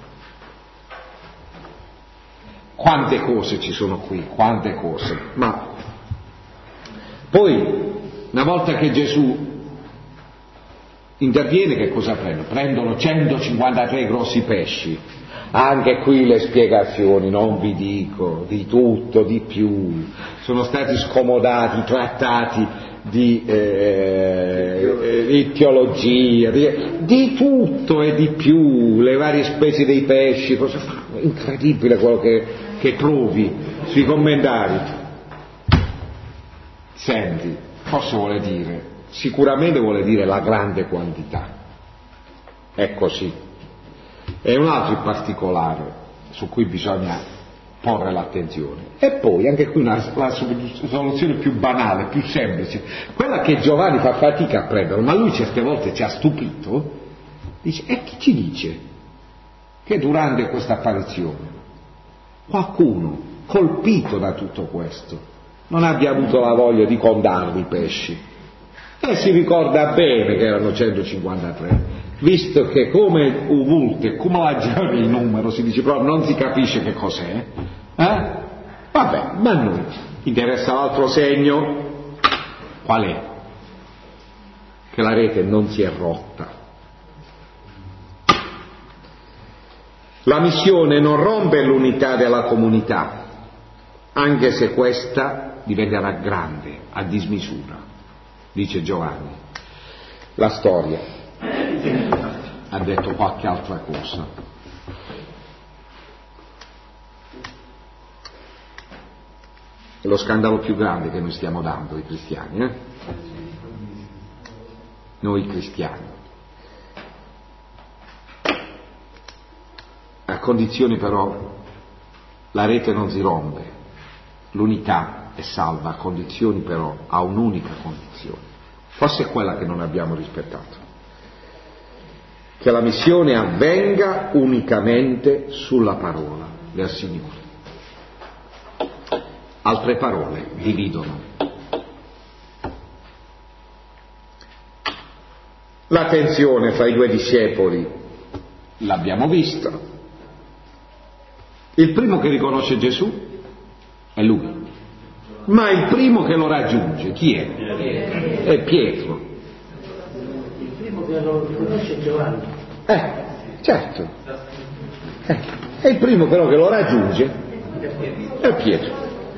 Quante cose ci sono qui, quante cose. Ma poi, una volta che Gesù interviene, che cosa prendono? Prendono centocinquantatré grossi pesci. Anche qui le spiegazioni, non vi dico, di tutto, di più. Sono stati scomodati, trattati di, eh, di teologia, di, di tutto e di più, le varie specie dei pesci, cosa fa? Incredibile quello che, che trovi sui commentari. Senti, cosa vuole dire? Sicuramente vuole dire la grande quantità. È così. E un altro in particolare su cui bisogna porre l'attenzione. E poi anche qui una, la soluzione più banale, più semplice, quella che Giovanni fa fatica a prendere, ma lui certe volte ci ha stupito, dice, e chi ci dice che durante questa apparizione qualcuno colpito da tutto questo non abbia avuto la voglia di contarli i pesci? E si ricorda bene che erano centocinquantatré, visto che come ovunque, come la già il numero, si dice proprio non si capisce che cos'è, eh? Vabbè, ma a noi interessa l'altro segno, qual è? Che la rete non si è rotta. La missione non rompe l'unità della comunità, anche se questa diventerà grande, a dismisura, dice Giovanni. La storia ha detto qualche altra cosa. È lo scandalo più grande che noi stiamo dando ai cristiani, eh? Noi cristiani. A condizioni però la rete non si rompe, l'unità è salva a condizioni, però a un'unica condizione, forse è quella che non abbiamo rispettato, che la missione avvenga unicamente sulla parola del Signore. Altre parole dividono. La tensione fra i due discepoli l'abbiamo vista. Il primo che riconosce Gesù è lui, ma il primo che lo raggiunge chi è? È Pietro. Il primo che lo riconosce è Giovanni. Eh, certo. Eh, e il primo però che lo raggiunge è Pietro.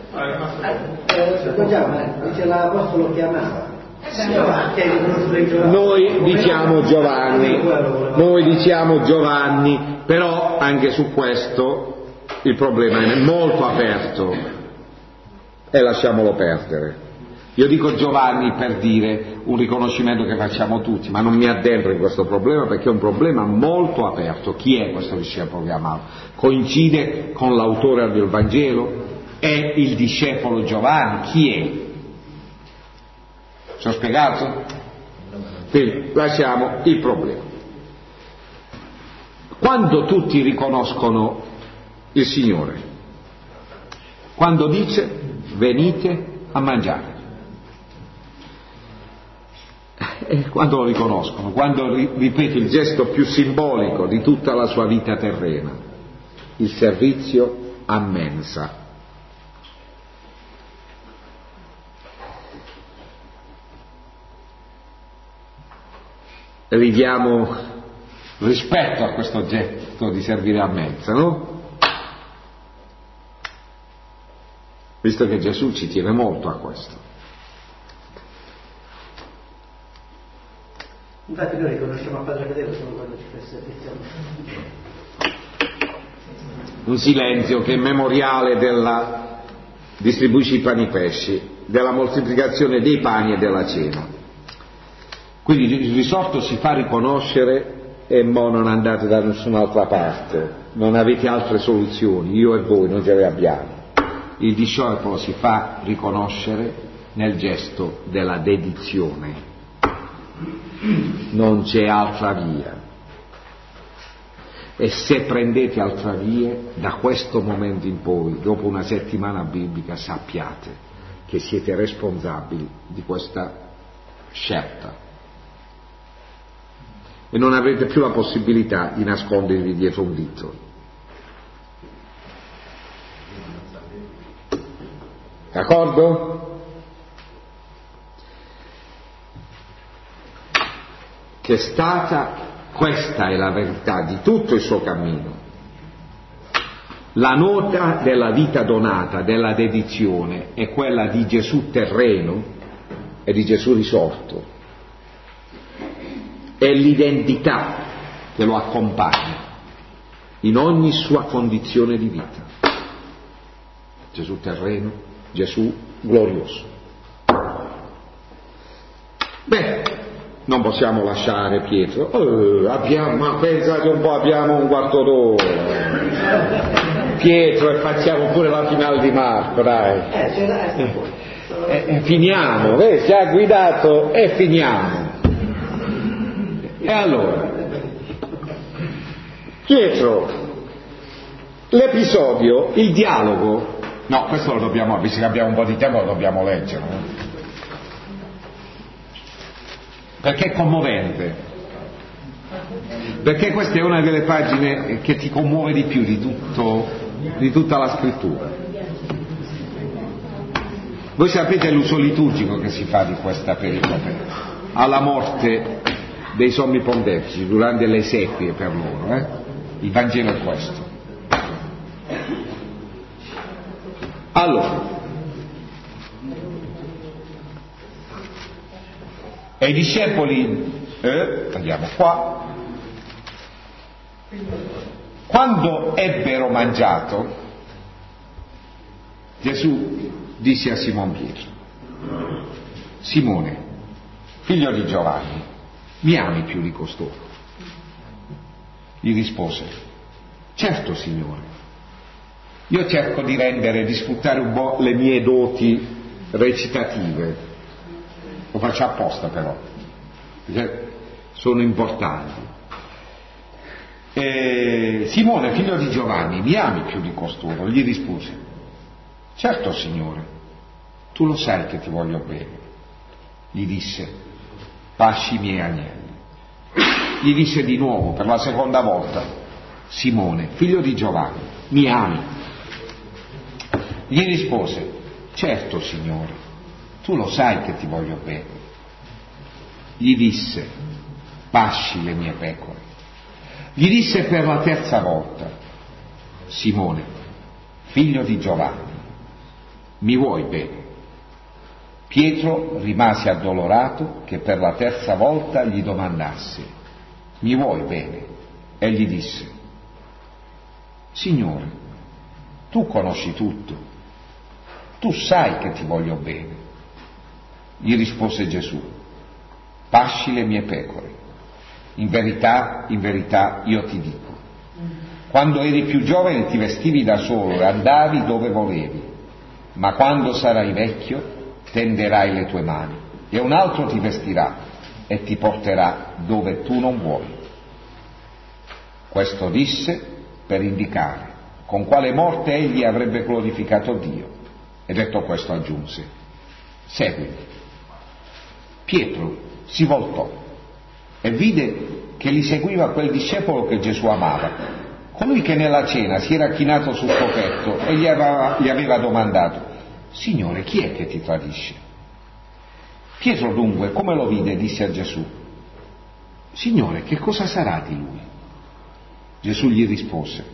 Ricordiamo, dice l'Apostolo chiamava. Noi diciamo Giovanni, noi diciamo Giovanni, però anche su questo il problema è molto aperto e lasciamolo perdere. Io dico Giovanni per dire un riconoscimento che facciamo tutti, ma non mi addentro in questo problema perché è un problema molto aperto. Chi è questo discepolo chiamato? Coincide con l'autore del Vangelo? È il discepolo Giovanni? Chi è? Ci ho spiegato? Quindi lasciamo il problema. Quando tutti riconoscono il Signore? Quando dice venite a mangiare. E quando lo riconoscono? Quando ripete il gesto più simbolico di tutta la sua vita terrena, il servizio a mensa. Ridiamo rispetto a questo gesto di servire a mensa, no? Visto che Gesù ci tiene molto a questo. Infatti noi riconosciamo a Padre Fedele solo quando ci fa servizio. Un silenzio che è memoriale della distribuisci i pani e pesci, della moltiplicazione dei pani e della cena. Quindi il risorto si fa riconoscere e mo non andate da nessun'altra parte, non avete altre soluzioni, io e voi non ce le abbiamo. Il discepolo si fa riconoscere nel gesto della dedizione, non c'è altra via. E se prendete altra via, da questo momento in poi, dopo una settimana biblica, sappiate che siete responsabili di questa scelta. E non avrete più la possibilità di nascondervi dietro un dito. D'accordo? Che è stata, questa è la verità di tutto il suo cammino. La nota della vita donata, della dedizione, è quella di Gesù terreno e di Gesù risorto. È l'identità che lo accompagna in ogni sua condizione di vita. Gesù terreno, Gesù glorioso. Beh, non possiamo lasciare Pietro. Oh, abbiamo, ma pensate un po', abbiamo un quarto d'ora. Pietro, e facciamo pure la finale di Marco, dai. Eh, eh, finiamo, eh, ci ha guidato e finiamo. E allora, Pietro, l'episodio, il dialogo, no, questo lo dobbiamo, visto che abbiamo un po' di tempo, lo dobbiamo leggere, no? Perché è commovente, perché questa è una delle pagine che ti commuove di più di tutto, di tutta la scrittura. Voi sapete l'uso liturgico che si fa di questa pericope alla morte dei sommi pontefici durante le esequie per loro, eh? Il Vangelo è questo. Allora, e i discepoli, eh, andiamo qua, quando ebbero mangiato, Gesù disse a Simon Pietro: Simone, figlio di Giovanni, mi ami più di costoro? Gli rispose: certo, Signore, Io cerco di rendere, di sfruttare un po' le mie doti recitative, lo faccio apposta però, perché sono importanti. E Simone, figlio di Giovanni, mi ami più di costoro? Gli rispose: certo, Signore, tu lo sai che ti voglio bene. Gli disse: pasci i miei agnelli. Gli disse di nuovo, per la seconda volta: Simone, figlio di Giovanni, mi ami? Gli rispose: certo, Signore, tu lo sai che ti voglio bene. Gli disse: pasci le mie pecore. Gli disse per la terza volta: Simone, figlio di Giovanni, mi vuoi bene? Pietro rimase addolorato che per la terza volta gli domandasse: mi vuoi bene? E gli disse: Signore, tu conosci tutto, tu sai che ti voglio bene. Gli rispose Gesù: pasci le mie pecore. In verità, in verità io ti dico, quando eri più giovane ti vestivi da solo e andavi dove volevi, ma quando sarai vecchio tenderai le tue mani e un altro ti vestirà e ti porterà dove tu non vuoi. Questo disse per indicare con quale morte egli avrebbe glorificato Dio, e detto questo aggiunse: seguimi. Pietro si voltò e vide che gli seguiva quel discepolo che Gesù amava, colui che nella cena si era chinato sul suo petto e gli aveva, gli aveva domandato: Signore, chi è che ti tradisce? Pietro dunque, come lo vide, disse a Gesù: Signore, che cosa sarà di lui? Gesù gli rispose: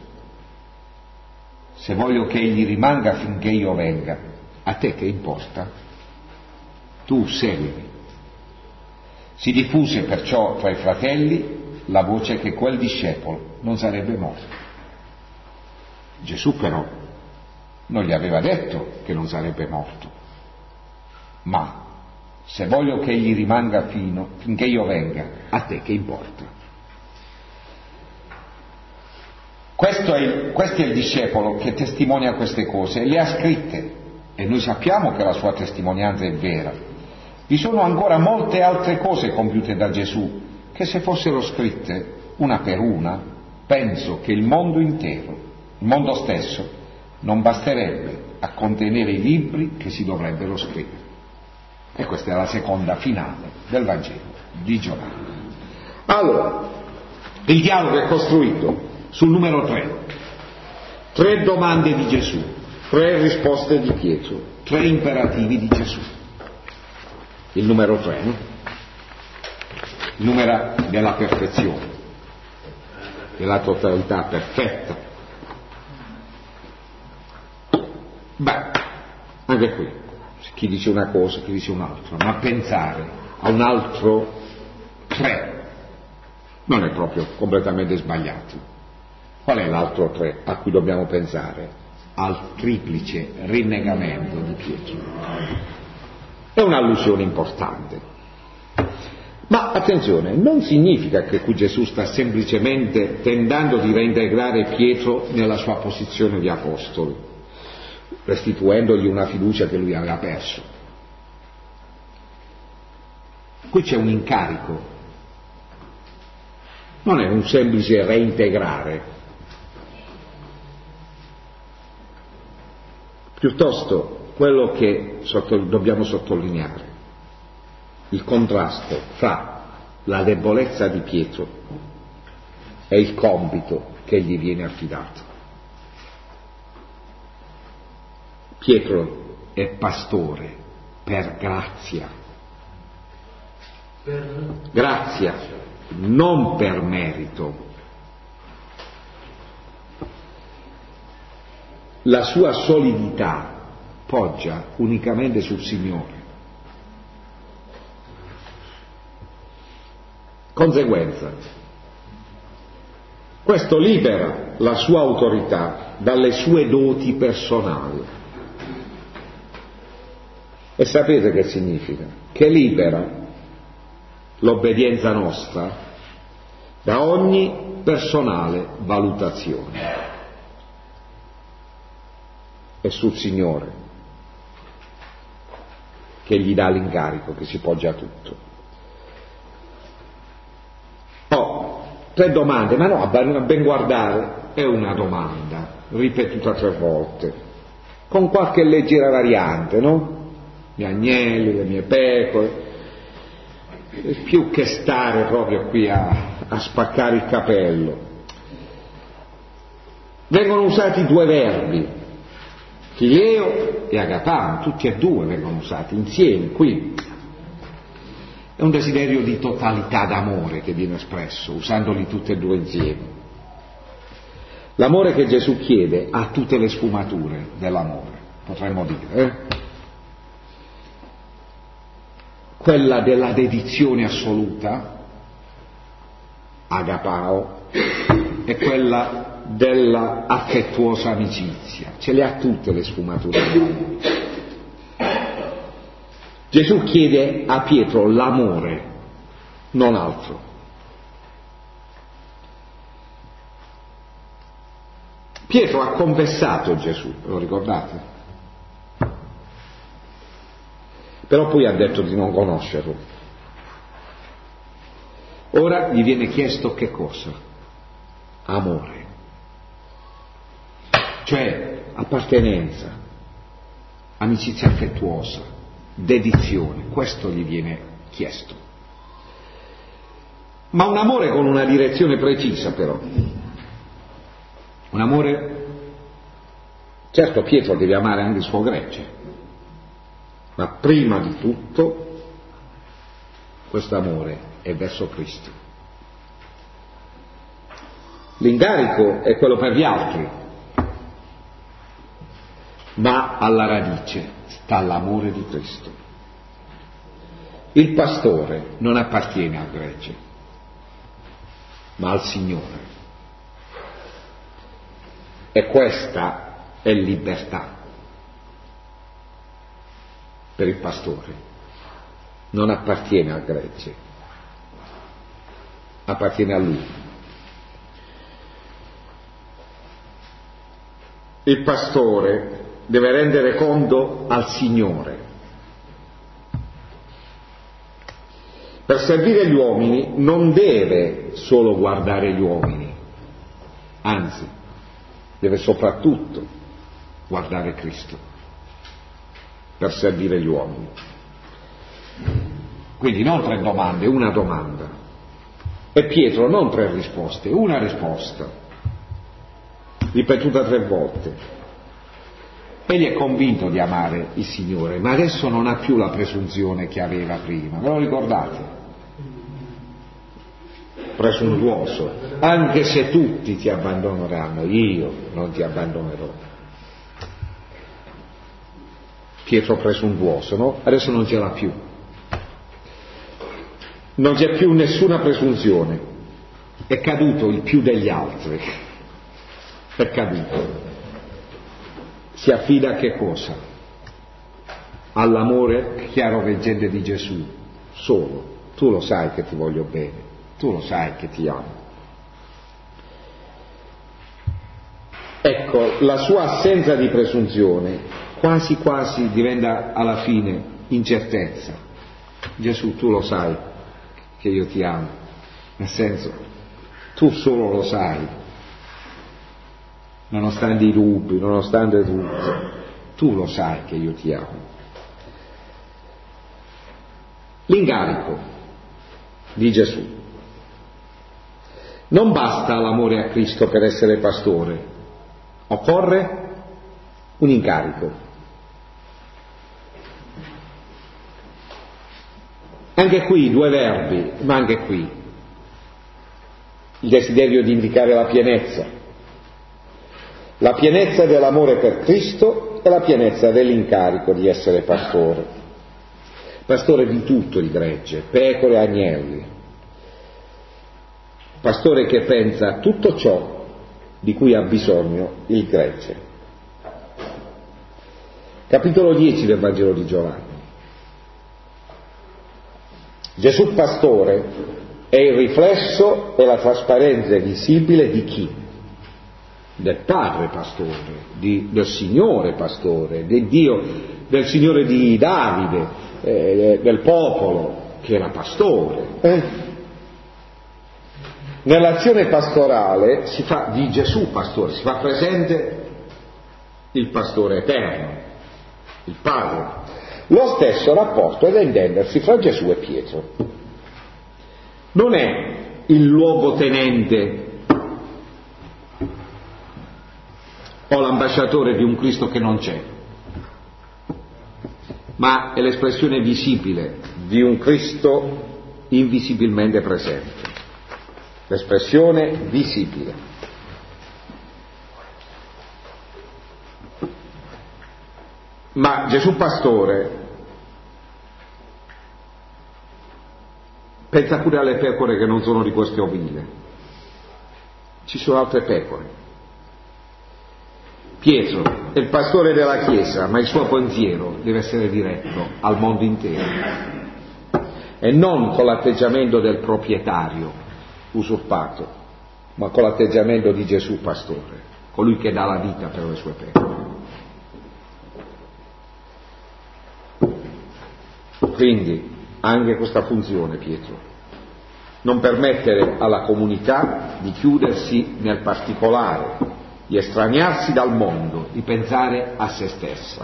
se voglio che egli rimanga finché io venga, a te che importa? Tu seguimi. Si diffuse perciò tra i fratelli la voce che quel discepolo non sarebbe morto. Gesù però non gli aveva detto che non sarebbe morto, ma se voglio che egli rimanga fino finché io venga, a te che importa? Questo è, il, questo è il discepolo che testimonia queste cose e le ha scritte, e noi sappiamo che la sua testimonianza è vera. Vi sono ancora molte altre cose compiute da Gesù che, se fossero scritte una per una, penso che il mondo intero, il mondo stesso, non basterebbe a contenere i libri che si dovrebbero scrivere. E questa è la seconda finale del Vangelo di Giovanni. Allora, il dialogo è costruito sul numero tre. Tre domande di Gesù, tre risposte di Pietro, tre imperativi di Gesù. Il numero tre, no? Il numero della perfezione, della totalità perfetta. Beh, anche qui, chi dice una cosa, chi dice un'altra, ma pensare a un altro tre non è proprio completamente sbagliato. Qual è l'altro tre a cui dobbiamo pensare? Al triplice rinnegamento di Pietro. È un'allusione importante. Ma attenzione, non significa che qui Gesù sta semplicemente tentando di reintegrare Pietro nella sua posizione di apostolo, restituendogli una fiducia che lui aveva perso. Qui c'è un incarico, non è un semplice reintegrare, piuttosto quello che sotto, dobbiamo sottolineare, il contrasto fra la debolezza di Pietro e il compito che gli viene affidato. Pietro è pastore per grazia, grazia, non per merito. La sua solidità poggia unicamente sul Signore. Conseguenza, questo libera la sua autorità dalle sue doti personali. E sapete che significa? Che libera l'obbedienza nostra da ogni personale valutazione. è sul Signore, che gli dà l'incarico, che si poggia tutto. Oh, tre domande, ma no, a ben guardare è una domanda ripetuta tre volte, con qualche leggera variante, no? Gli agnelli, le mie pecore, più che stare proprio qui a, a spaccare il capello. Vengono usati due verbi, fileo e agapao, tutti e due vengono usati insieme qui. È un desiderio di totalità d'amore che viene espresso, usandoli tutti e due insieme. L'amore che Gesù chiede ha tutte le sfumature dell'amore, potremmo dire, eh? Quella della dedizione assoluta, agapao, e quella della affettuosa amicizia, ce le ha tutte le sfumature dell'amore. Gesù chiede a Pietro l'amore, non altro. Pietro ha confessato Gesù, lo ricordate? Però poi ha detto di non conoscerlo. Ora gli viene chiesto che cosa? Amore, cioè appartenenza, amicizia affettuosa, dedizione, questo gli viene chiesto. Ma un amore con una direzione precisa però. Un amore, certo Pietro deve amare anche il suo gregge, ma prima di tutto questo amore è verso Cristo. L'incarico è quello per gli altri, ma alla radice sta l'amore di Cristo. Il pastore non appartiene al gregge, ma al Signore. E questa è libertà per il pastore, non appartiene al gregge, appartiene a lui. Il pastore deve rendere conto al Signore. Per servire gli uomini non deve solo guardare gli uomini, anzi, deve soprattutto guardare Cristo per servire gli uomini. Quindi non tre domande, una domanda. E Pietro non tre risposte, una risposta, ripetuta tre volte. Egli è convinto di amare il Signore, ma adesso non ha più la presunzione che aveva prima. Ve lo ricordate? Presuntuoso. Anche se tutti ti abbandoneranno, io non ti abbandonerò. Pietro presuntuoso, no? Adesso non ce l'ha più. Non c'è più nessuna presunzione. È caduto il più degli altri. È caduto. Si affida a che cosa? All'amore chiaroveggente di Gesù. Solo. Tu lo sai che ti voglio bene. Tu lo sai che ti amo. Ecco, la sua assenza di presunzione quasi quasi diventa alla fine incertezza. Gesù, tu lo sai che io ti amo, nel senso, tu solo lo sai, nonostante i dubbi, nonostante tutto, tu lo sai che io ti amo. L'incarico di Gesù. Non basta l'amore a Cristo per essere pastore, occorre un incarico. Anche qui due verbi, ma anche qui il desiderio di indicare la pienezza, la pienezza dell'amore per Cristo e la pienezza dell'incarico di essere pastore, pastore di tutto il gregge, pecore e agnelli, pastore che pensa a tutto ciò di cui ha bisogno il gregge. Capitolo dieci del Vangelo di Giovanni. Gesù pastore è il riflesso e la trasparenza visibile di chi? del Padre Pastore, di, del Signore Pastore, del Dio, del Signore di Davide, eh, del popolo che era pastore. Eh? Nell'azione pastorale si fa di Gesù pastore, si fa presente il pastore eterno, il Padre. Lo stesso rapporto è da intendersi fra Gesù e Pietro. Non è il luogotenente o l'ambasciatore di un Cristo che non c'è, ma è l'espressione visibile di un Cristo invisibilmente presente, l'espressione visibile. Ma Gesù pastore pensa pure alle pecore che non sono di questo ovile, ci sono altre pecore. Pietro è il pastore della Chiesa, ma il suo pensiero deve essere diretto al mondo intero e non con l'atteggiamento del proprietario usurpato, ma con l'atteggiamento di Gesù pastore, colui che dà la vita per le sue pecore. Quindi anche questa funzione, Pietro, non permettere alla comunità di chiudersi nel particolare, di estraniarsi dal mondo, di pensare a se stessa.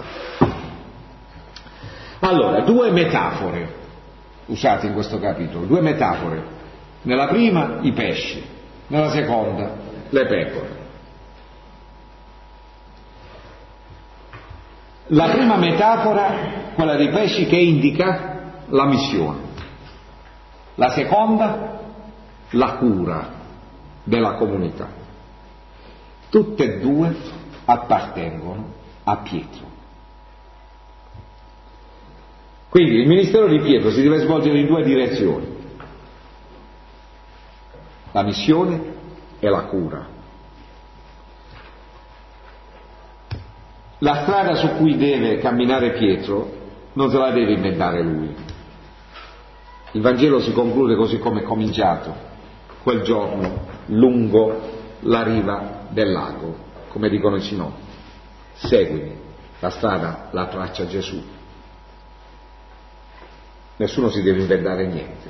Allora, due metafore usate in questo capitolo, due metafore. Nella prima i pesci, nella seconda le pecore. La prima metafora, quella dei pesci, che indica la missione. La seconda, la cura della comunità. Tutte e due appartengono a Pietro. Quindi il ministero di Pietro si deve svolgere in due direzioni: la missione e la cura. La strada su cui deve camminare Pietro non se la deve inventare lui. Il Vangelo si conclude così come è cominciato, quel giorno lungo la riva del lago, come dicono i sinodi. Seguimi, la strada la traccia Gesù. Nessuno si deve inventare niente.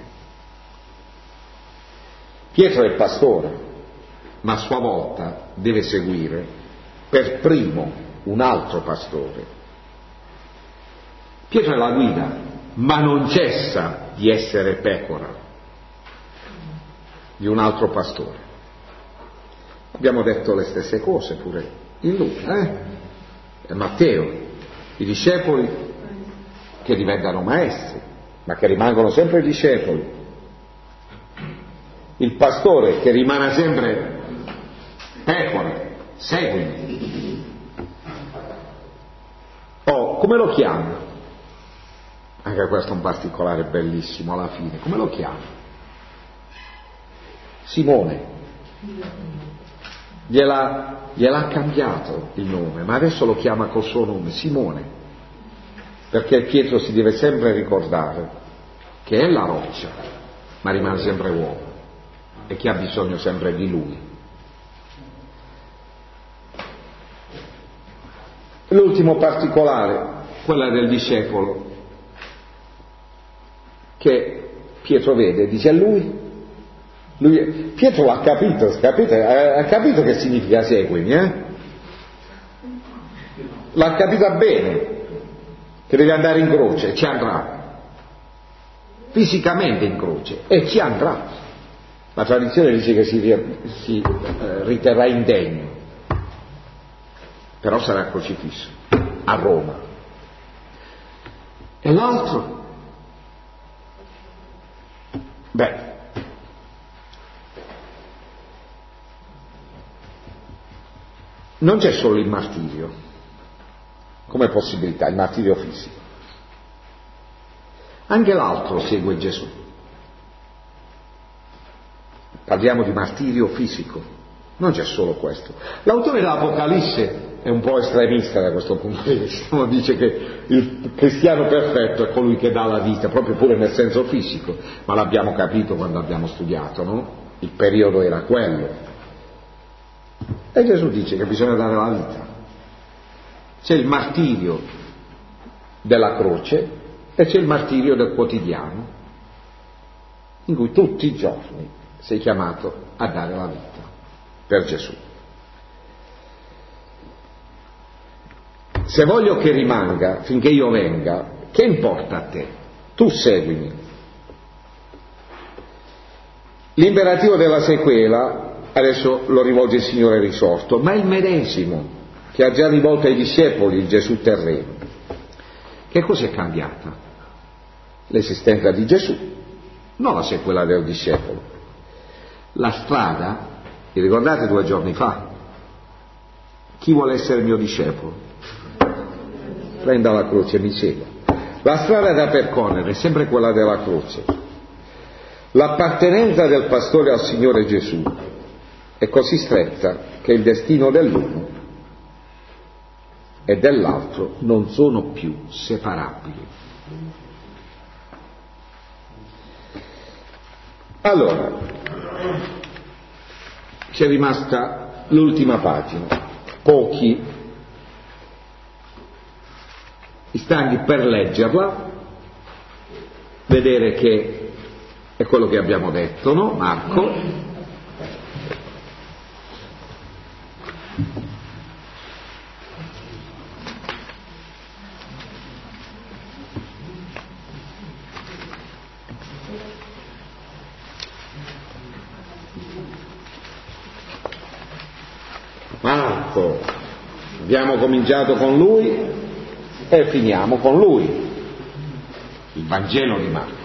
Pietro è il pastore, ma a sua volta deve seguire per primo un altro pastore. Pietro è la guida, ma non cessa di essere pecora di un altro pastore. Abbiamo detto le stesse cose pure in Luca, eh? E Matteo, i discepoli che diventano maestri, ma che rimangono sempre discepoli. Il pastore che rimane sempre pecora, seguimi. Oh, come lo chiama? Anche questo è un particolare bellissimo alla fine. Come lo chiama? Simone. Gliel'ha, gliel'ha cambiato il nome, ma adesso lo chiama col suo nome, Simone, perché Pietro si deve sempre ricordare che è la roccia, ma rimane sempre uomo e che ha bisogno sempre di lui. L'ultimo particolare, quella del discepolo, che Pietro vede, dice a lui, lui Pietro ha capito, capite? Ha capito che significa seguimi, eh? L'ha capita bene, che deve andare in croce, ci andrà, fisicamente in croce, e ci andrà. La tradizione dice che si, si eh, riterrà indegno, però sarà crocifisso a Roma. E l'altro? Beh, non c'è solo il martirio come possibilità, il martirio fisico. Anche l'altro segue Gesù. Parliamo di martirio fisico, non c'è solo questo. L'autore dell'Apocalisse è un po' estremista da questo punto di vista, no? Dice che il cristiano perfetto è colui che dà la vita, proprio pure nel senso fisico, ma l'abbiamo capito quando abbiamo studiato, no? Il periodo era quello. E Gesù dice che bisogna dare la vita. C'è il martirio della croce e c'è il martirio del quotidiano, in cui tutti i giorni sei chiamato a dare la vita per Gesù. Se voglio che rimanga finché io venga, che importa a te? Tu seguimi. L'imperativo della sequela adesso lo rivolge il Signore risorto, ma è il medesimo che ha già rivolto ai discepoli il Gesù terreno. Che cosa è cambiata? L'esistenza di Gesù, non la sequela del discepolo. La strada, vi ricordate due giorni fa? Chi vuole essere mio discepolo? Prenda la croce e mi segua. La strada da percorrere è sempre quella della croce. L'appartenenza del pastore al Signore Gesù è così stretta che il destino dell'uno e dell'altro non sono più separabili. Allora, c'è rimasta l'ultima pagina, pochi istanti per leggerla, vedere che è quello che abbiamo detto, no? Marco. Marco, abbiamo cominciato con lui e finiamo con lui, il Vangelo di Marco.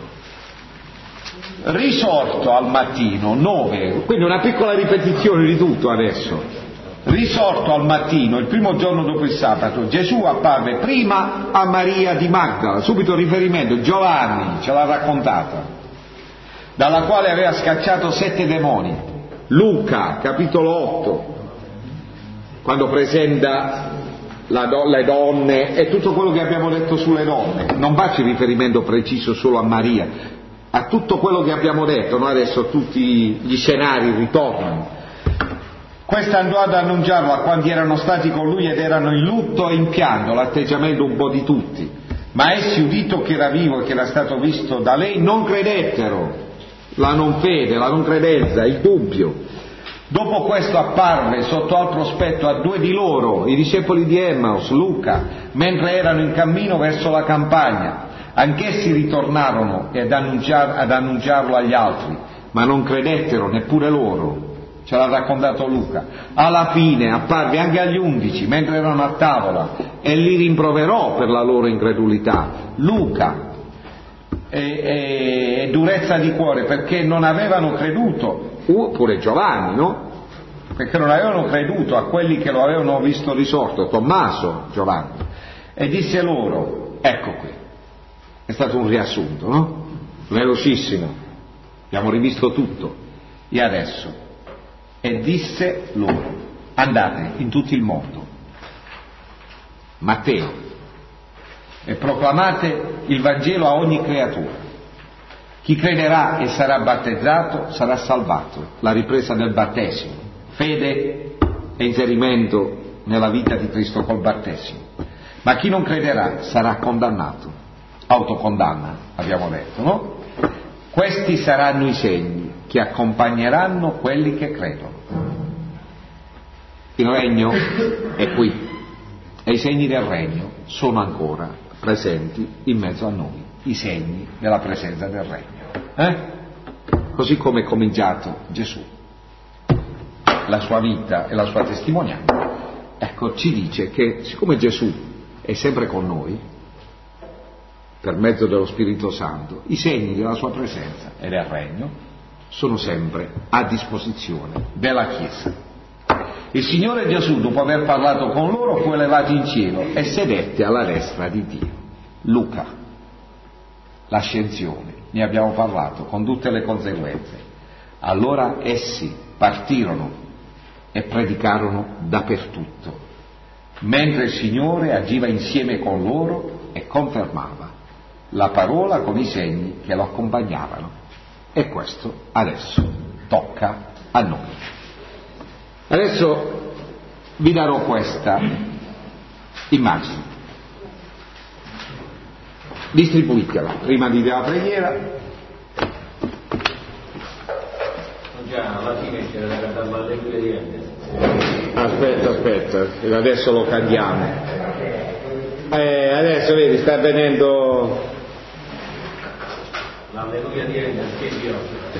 Risorto al mattino, nove, quindi una piccola ripetizione di tutto adesso. Risorto al mattino, il primo giorno dopo il sabato, Gesù apparve prima a Maria di Magdala, subito riferimento, Giovanni ce l'ha raccontata, dalla quale aveva scacciato sette demoni. Luca, capitolo otto, quando presenta la do, le donne e tutto quello che abbiamo detto sulle donne, non faccio riferimento preciso solo a Maria, a tutto quello che abbiamo detto, no? Adesso tutti gli scenari ritornano. Questa andò ad annunciarlo a quanti erano stati con lui ed erano in lutto e in pianto, l'atteggiamento un po' di tutti, ma essi, udito che era vivo e che era stato visto da lei, non credettero. La non fede, la non credenza, il dubbio. Dopo questo apparve sotto altro aspetto a due di loro, i discepoli di Emmaus, Luca, mentre erano in cammino verso la campagna. Anch'essi ritornarono ad, annunciar, ad annunciarlo agli altri, ma non credettero neppure loro. Ce l'ha raccontato Luca. Alla fine apparve anche agli undici, mentre erano a tavola, e li rimproverò per la loro incredulità. Luca, e, e, e durezza di cuore, perché non avevano creduto. Pure Giovanni, no? Perché non avevano creduto a quelli che lo avevano visto risorto, Tommaso, Giovanni, e disse loro, ecco qui, è stato un riassunto, no? Velocissimo, abbiamo rivisto tutto, e adesso, e disse loro, andate in tutto il mondo, Matteo, e proclamate il Vangelo a ogni creatura. Chi crederà e sarà battezzato sarà salvato. La ripresa del battesimo, fede e inserimento nella vita di Cristo col battesimo. Ma chi non crederà sarà condannato. Autocondanna, abbiamo detto, no? Questi saranno i segni che accompagneranno quelli che credono. Il regno è qui e i segni del regno sono ancora presenti in mezzo a noi. I segni della presenza del regno, eh? Così come è cominciato Gesù, la sua vita e la sua testimonianza. Ecco, ci dice che siccome Gesù è sempre con noi, per mezzo dello Spirito Santo, i segni della sua presenza e del regno sono sempre a disposizione della Chiesa. Il Signore Gesù, dopo aver parlato con loro, fu elevato in cielo e sedette alla destra di Dio. Luca. L'ascensione, ne abbiamo parlato, con tutte le conseguenze. Allora essi partirono e predicarono dappertutto, mentre il Signore agiva insieme con loro e confermava la parola con i segni che lo accompagnavano. E questo adesso tocca a noi. Adesso vi darò questa immagine. Distribuitela prima di la preghiera. Già, alla fine c'era da cantare l'alleluia di Ende. Aspetta, aspetta, adesso lo cantiamo. Eh, adesso vedi, sta avvenendo l'alleluia di Ende, che Dio.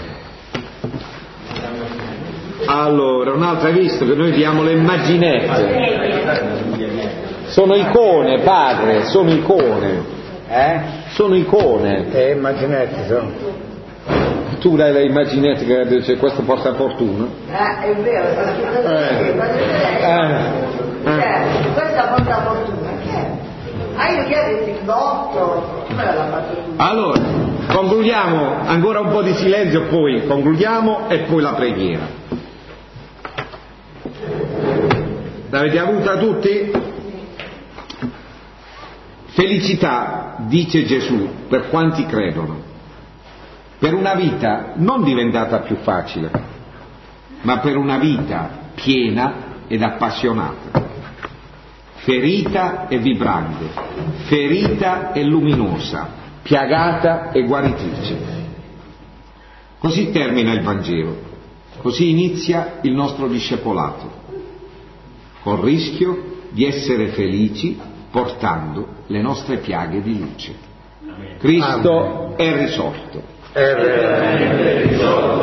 Allora, un'altra, hai visto che noi diamo le immaginette. Sono icone, padre, sono icone. Eh? Sono icone. E immaginetti sono. Tu dai le immaginette che dice questo porta fortuna. Eh, è vero, sta scritto così, Eh. eh. Questa porta fortuna, che è? Ah, io chiedo il dotto, come l'ha fatto tu? Allora, concludiamo, ancora un po' di silenzio, poi concludiamo e poi la preghiera. L'avete avuta tutti? Felicità, dice Gesù, per quanti credono, per una vita non diventata più facile, ma per una vita piena ed appassionata, ferita e vibrante, ferita e luminosa, piagata e guaritrice. Così termina il Vangelo, così inizia il nostro discepolato, col rischio di essere felici portando le nostre piaghe di luce. Cristo è risorto. È risorto.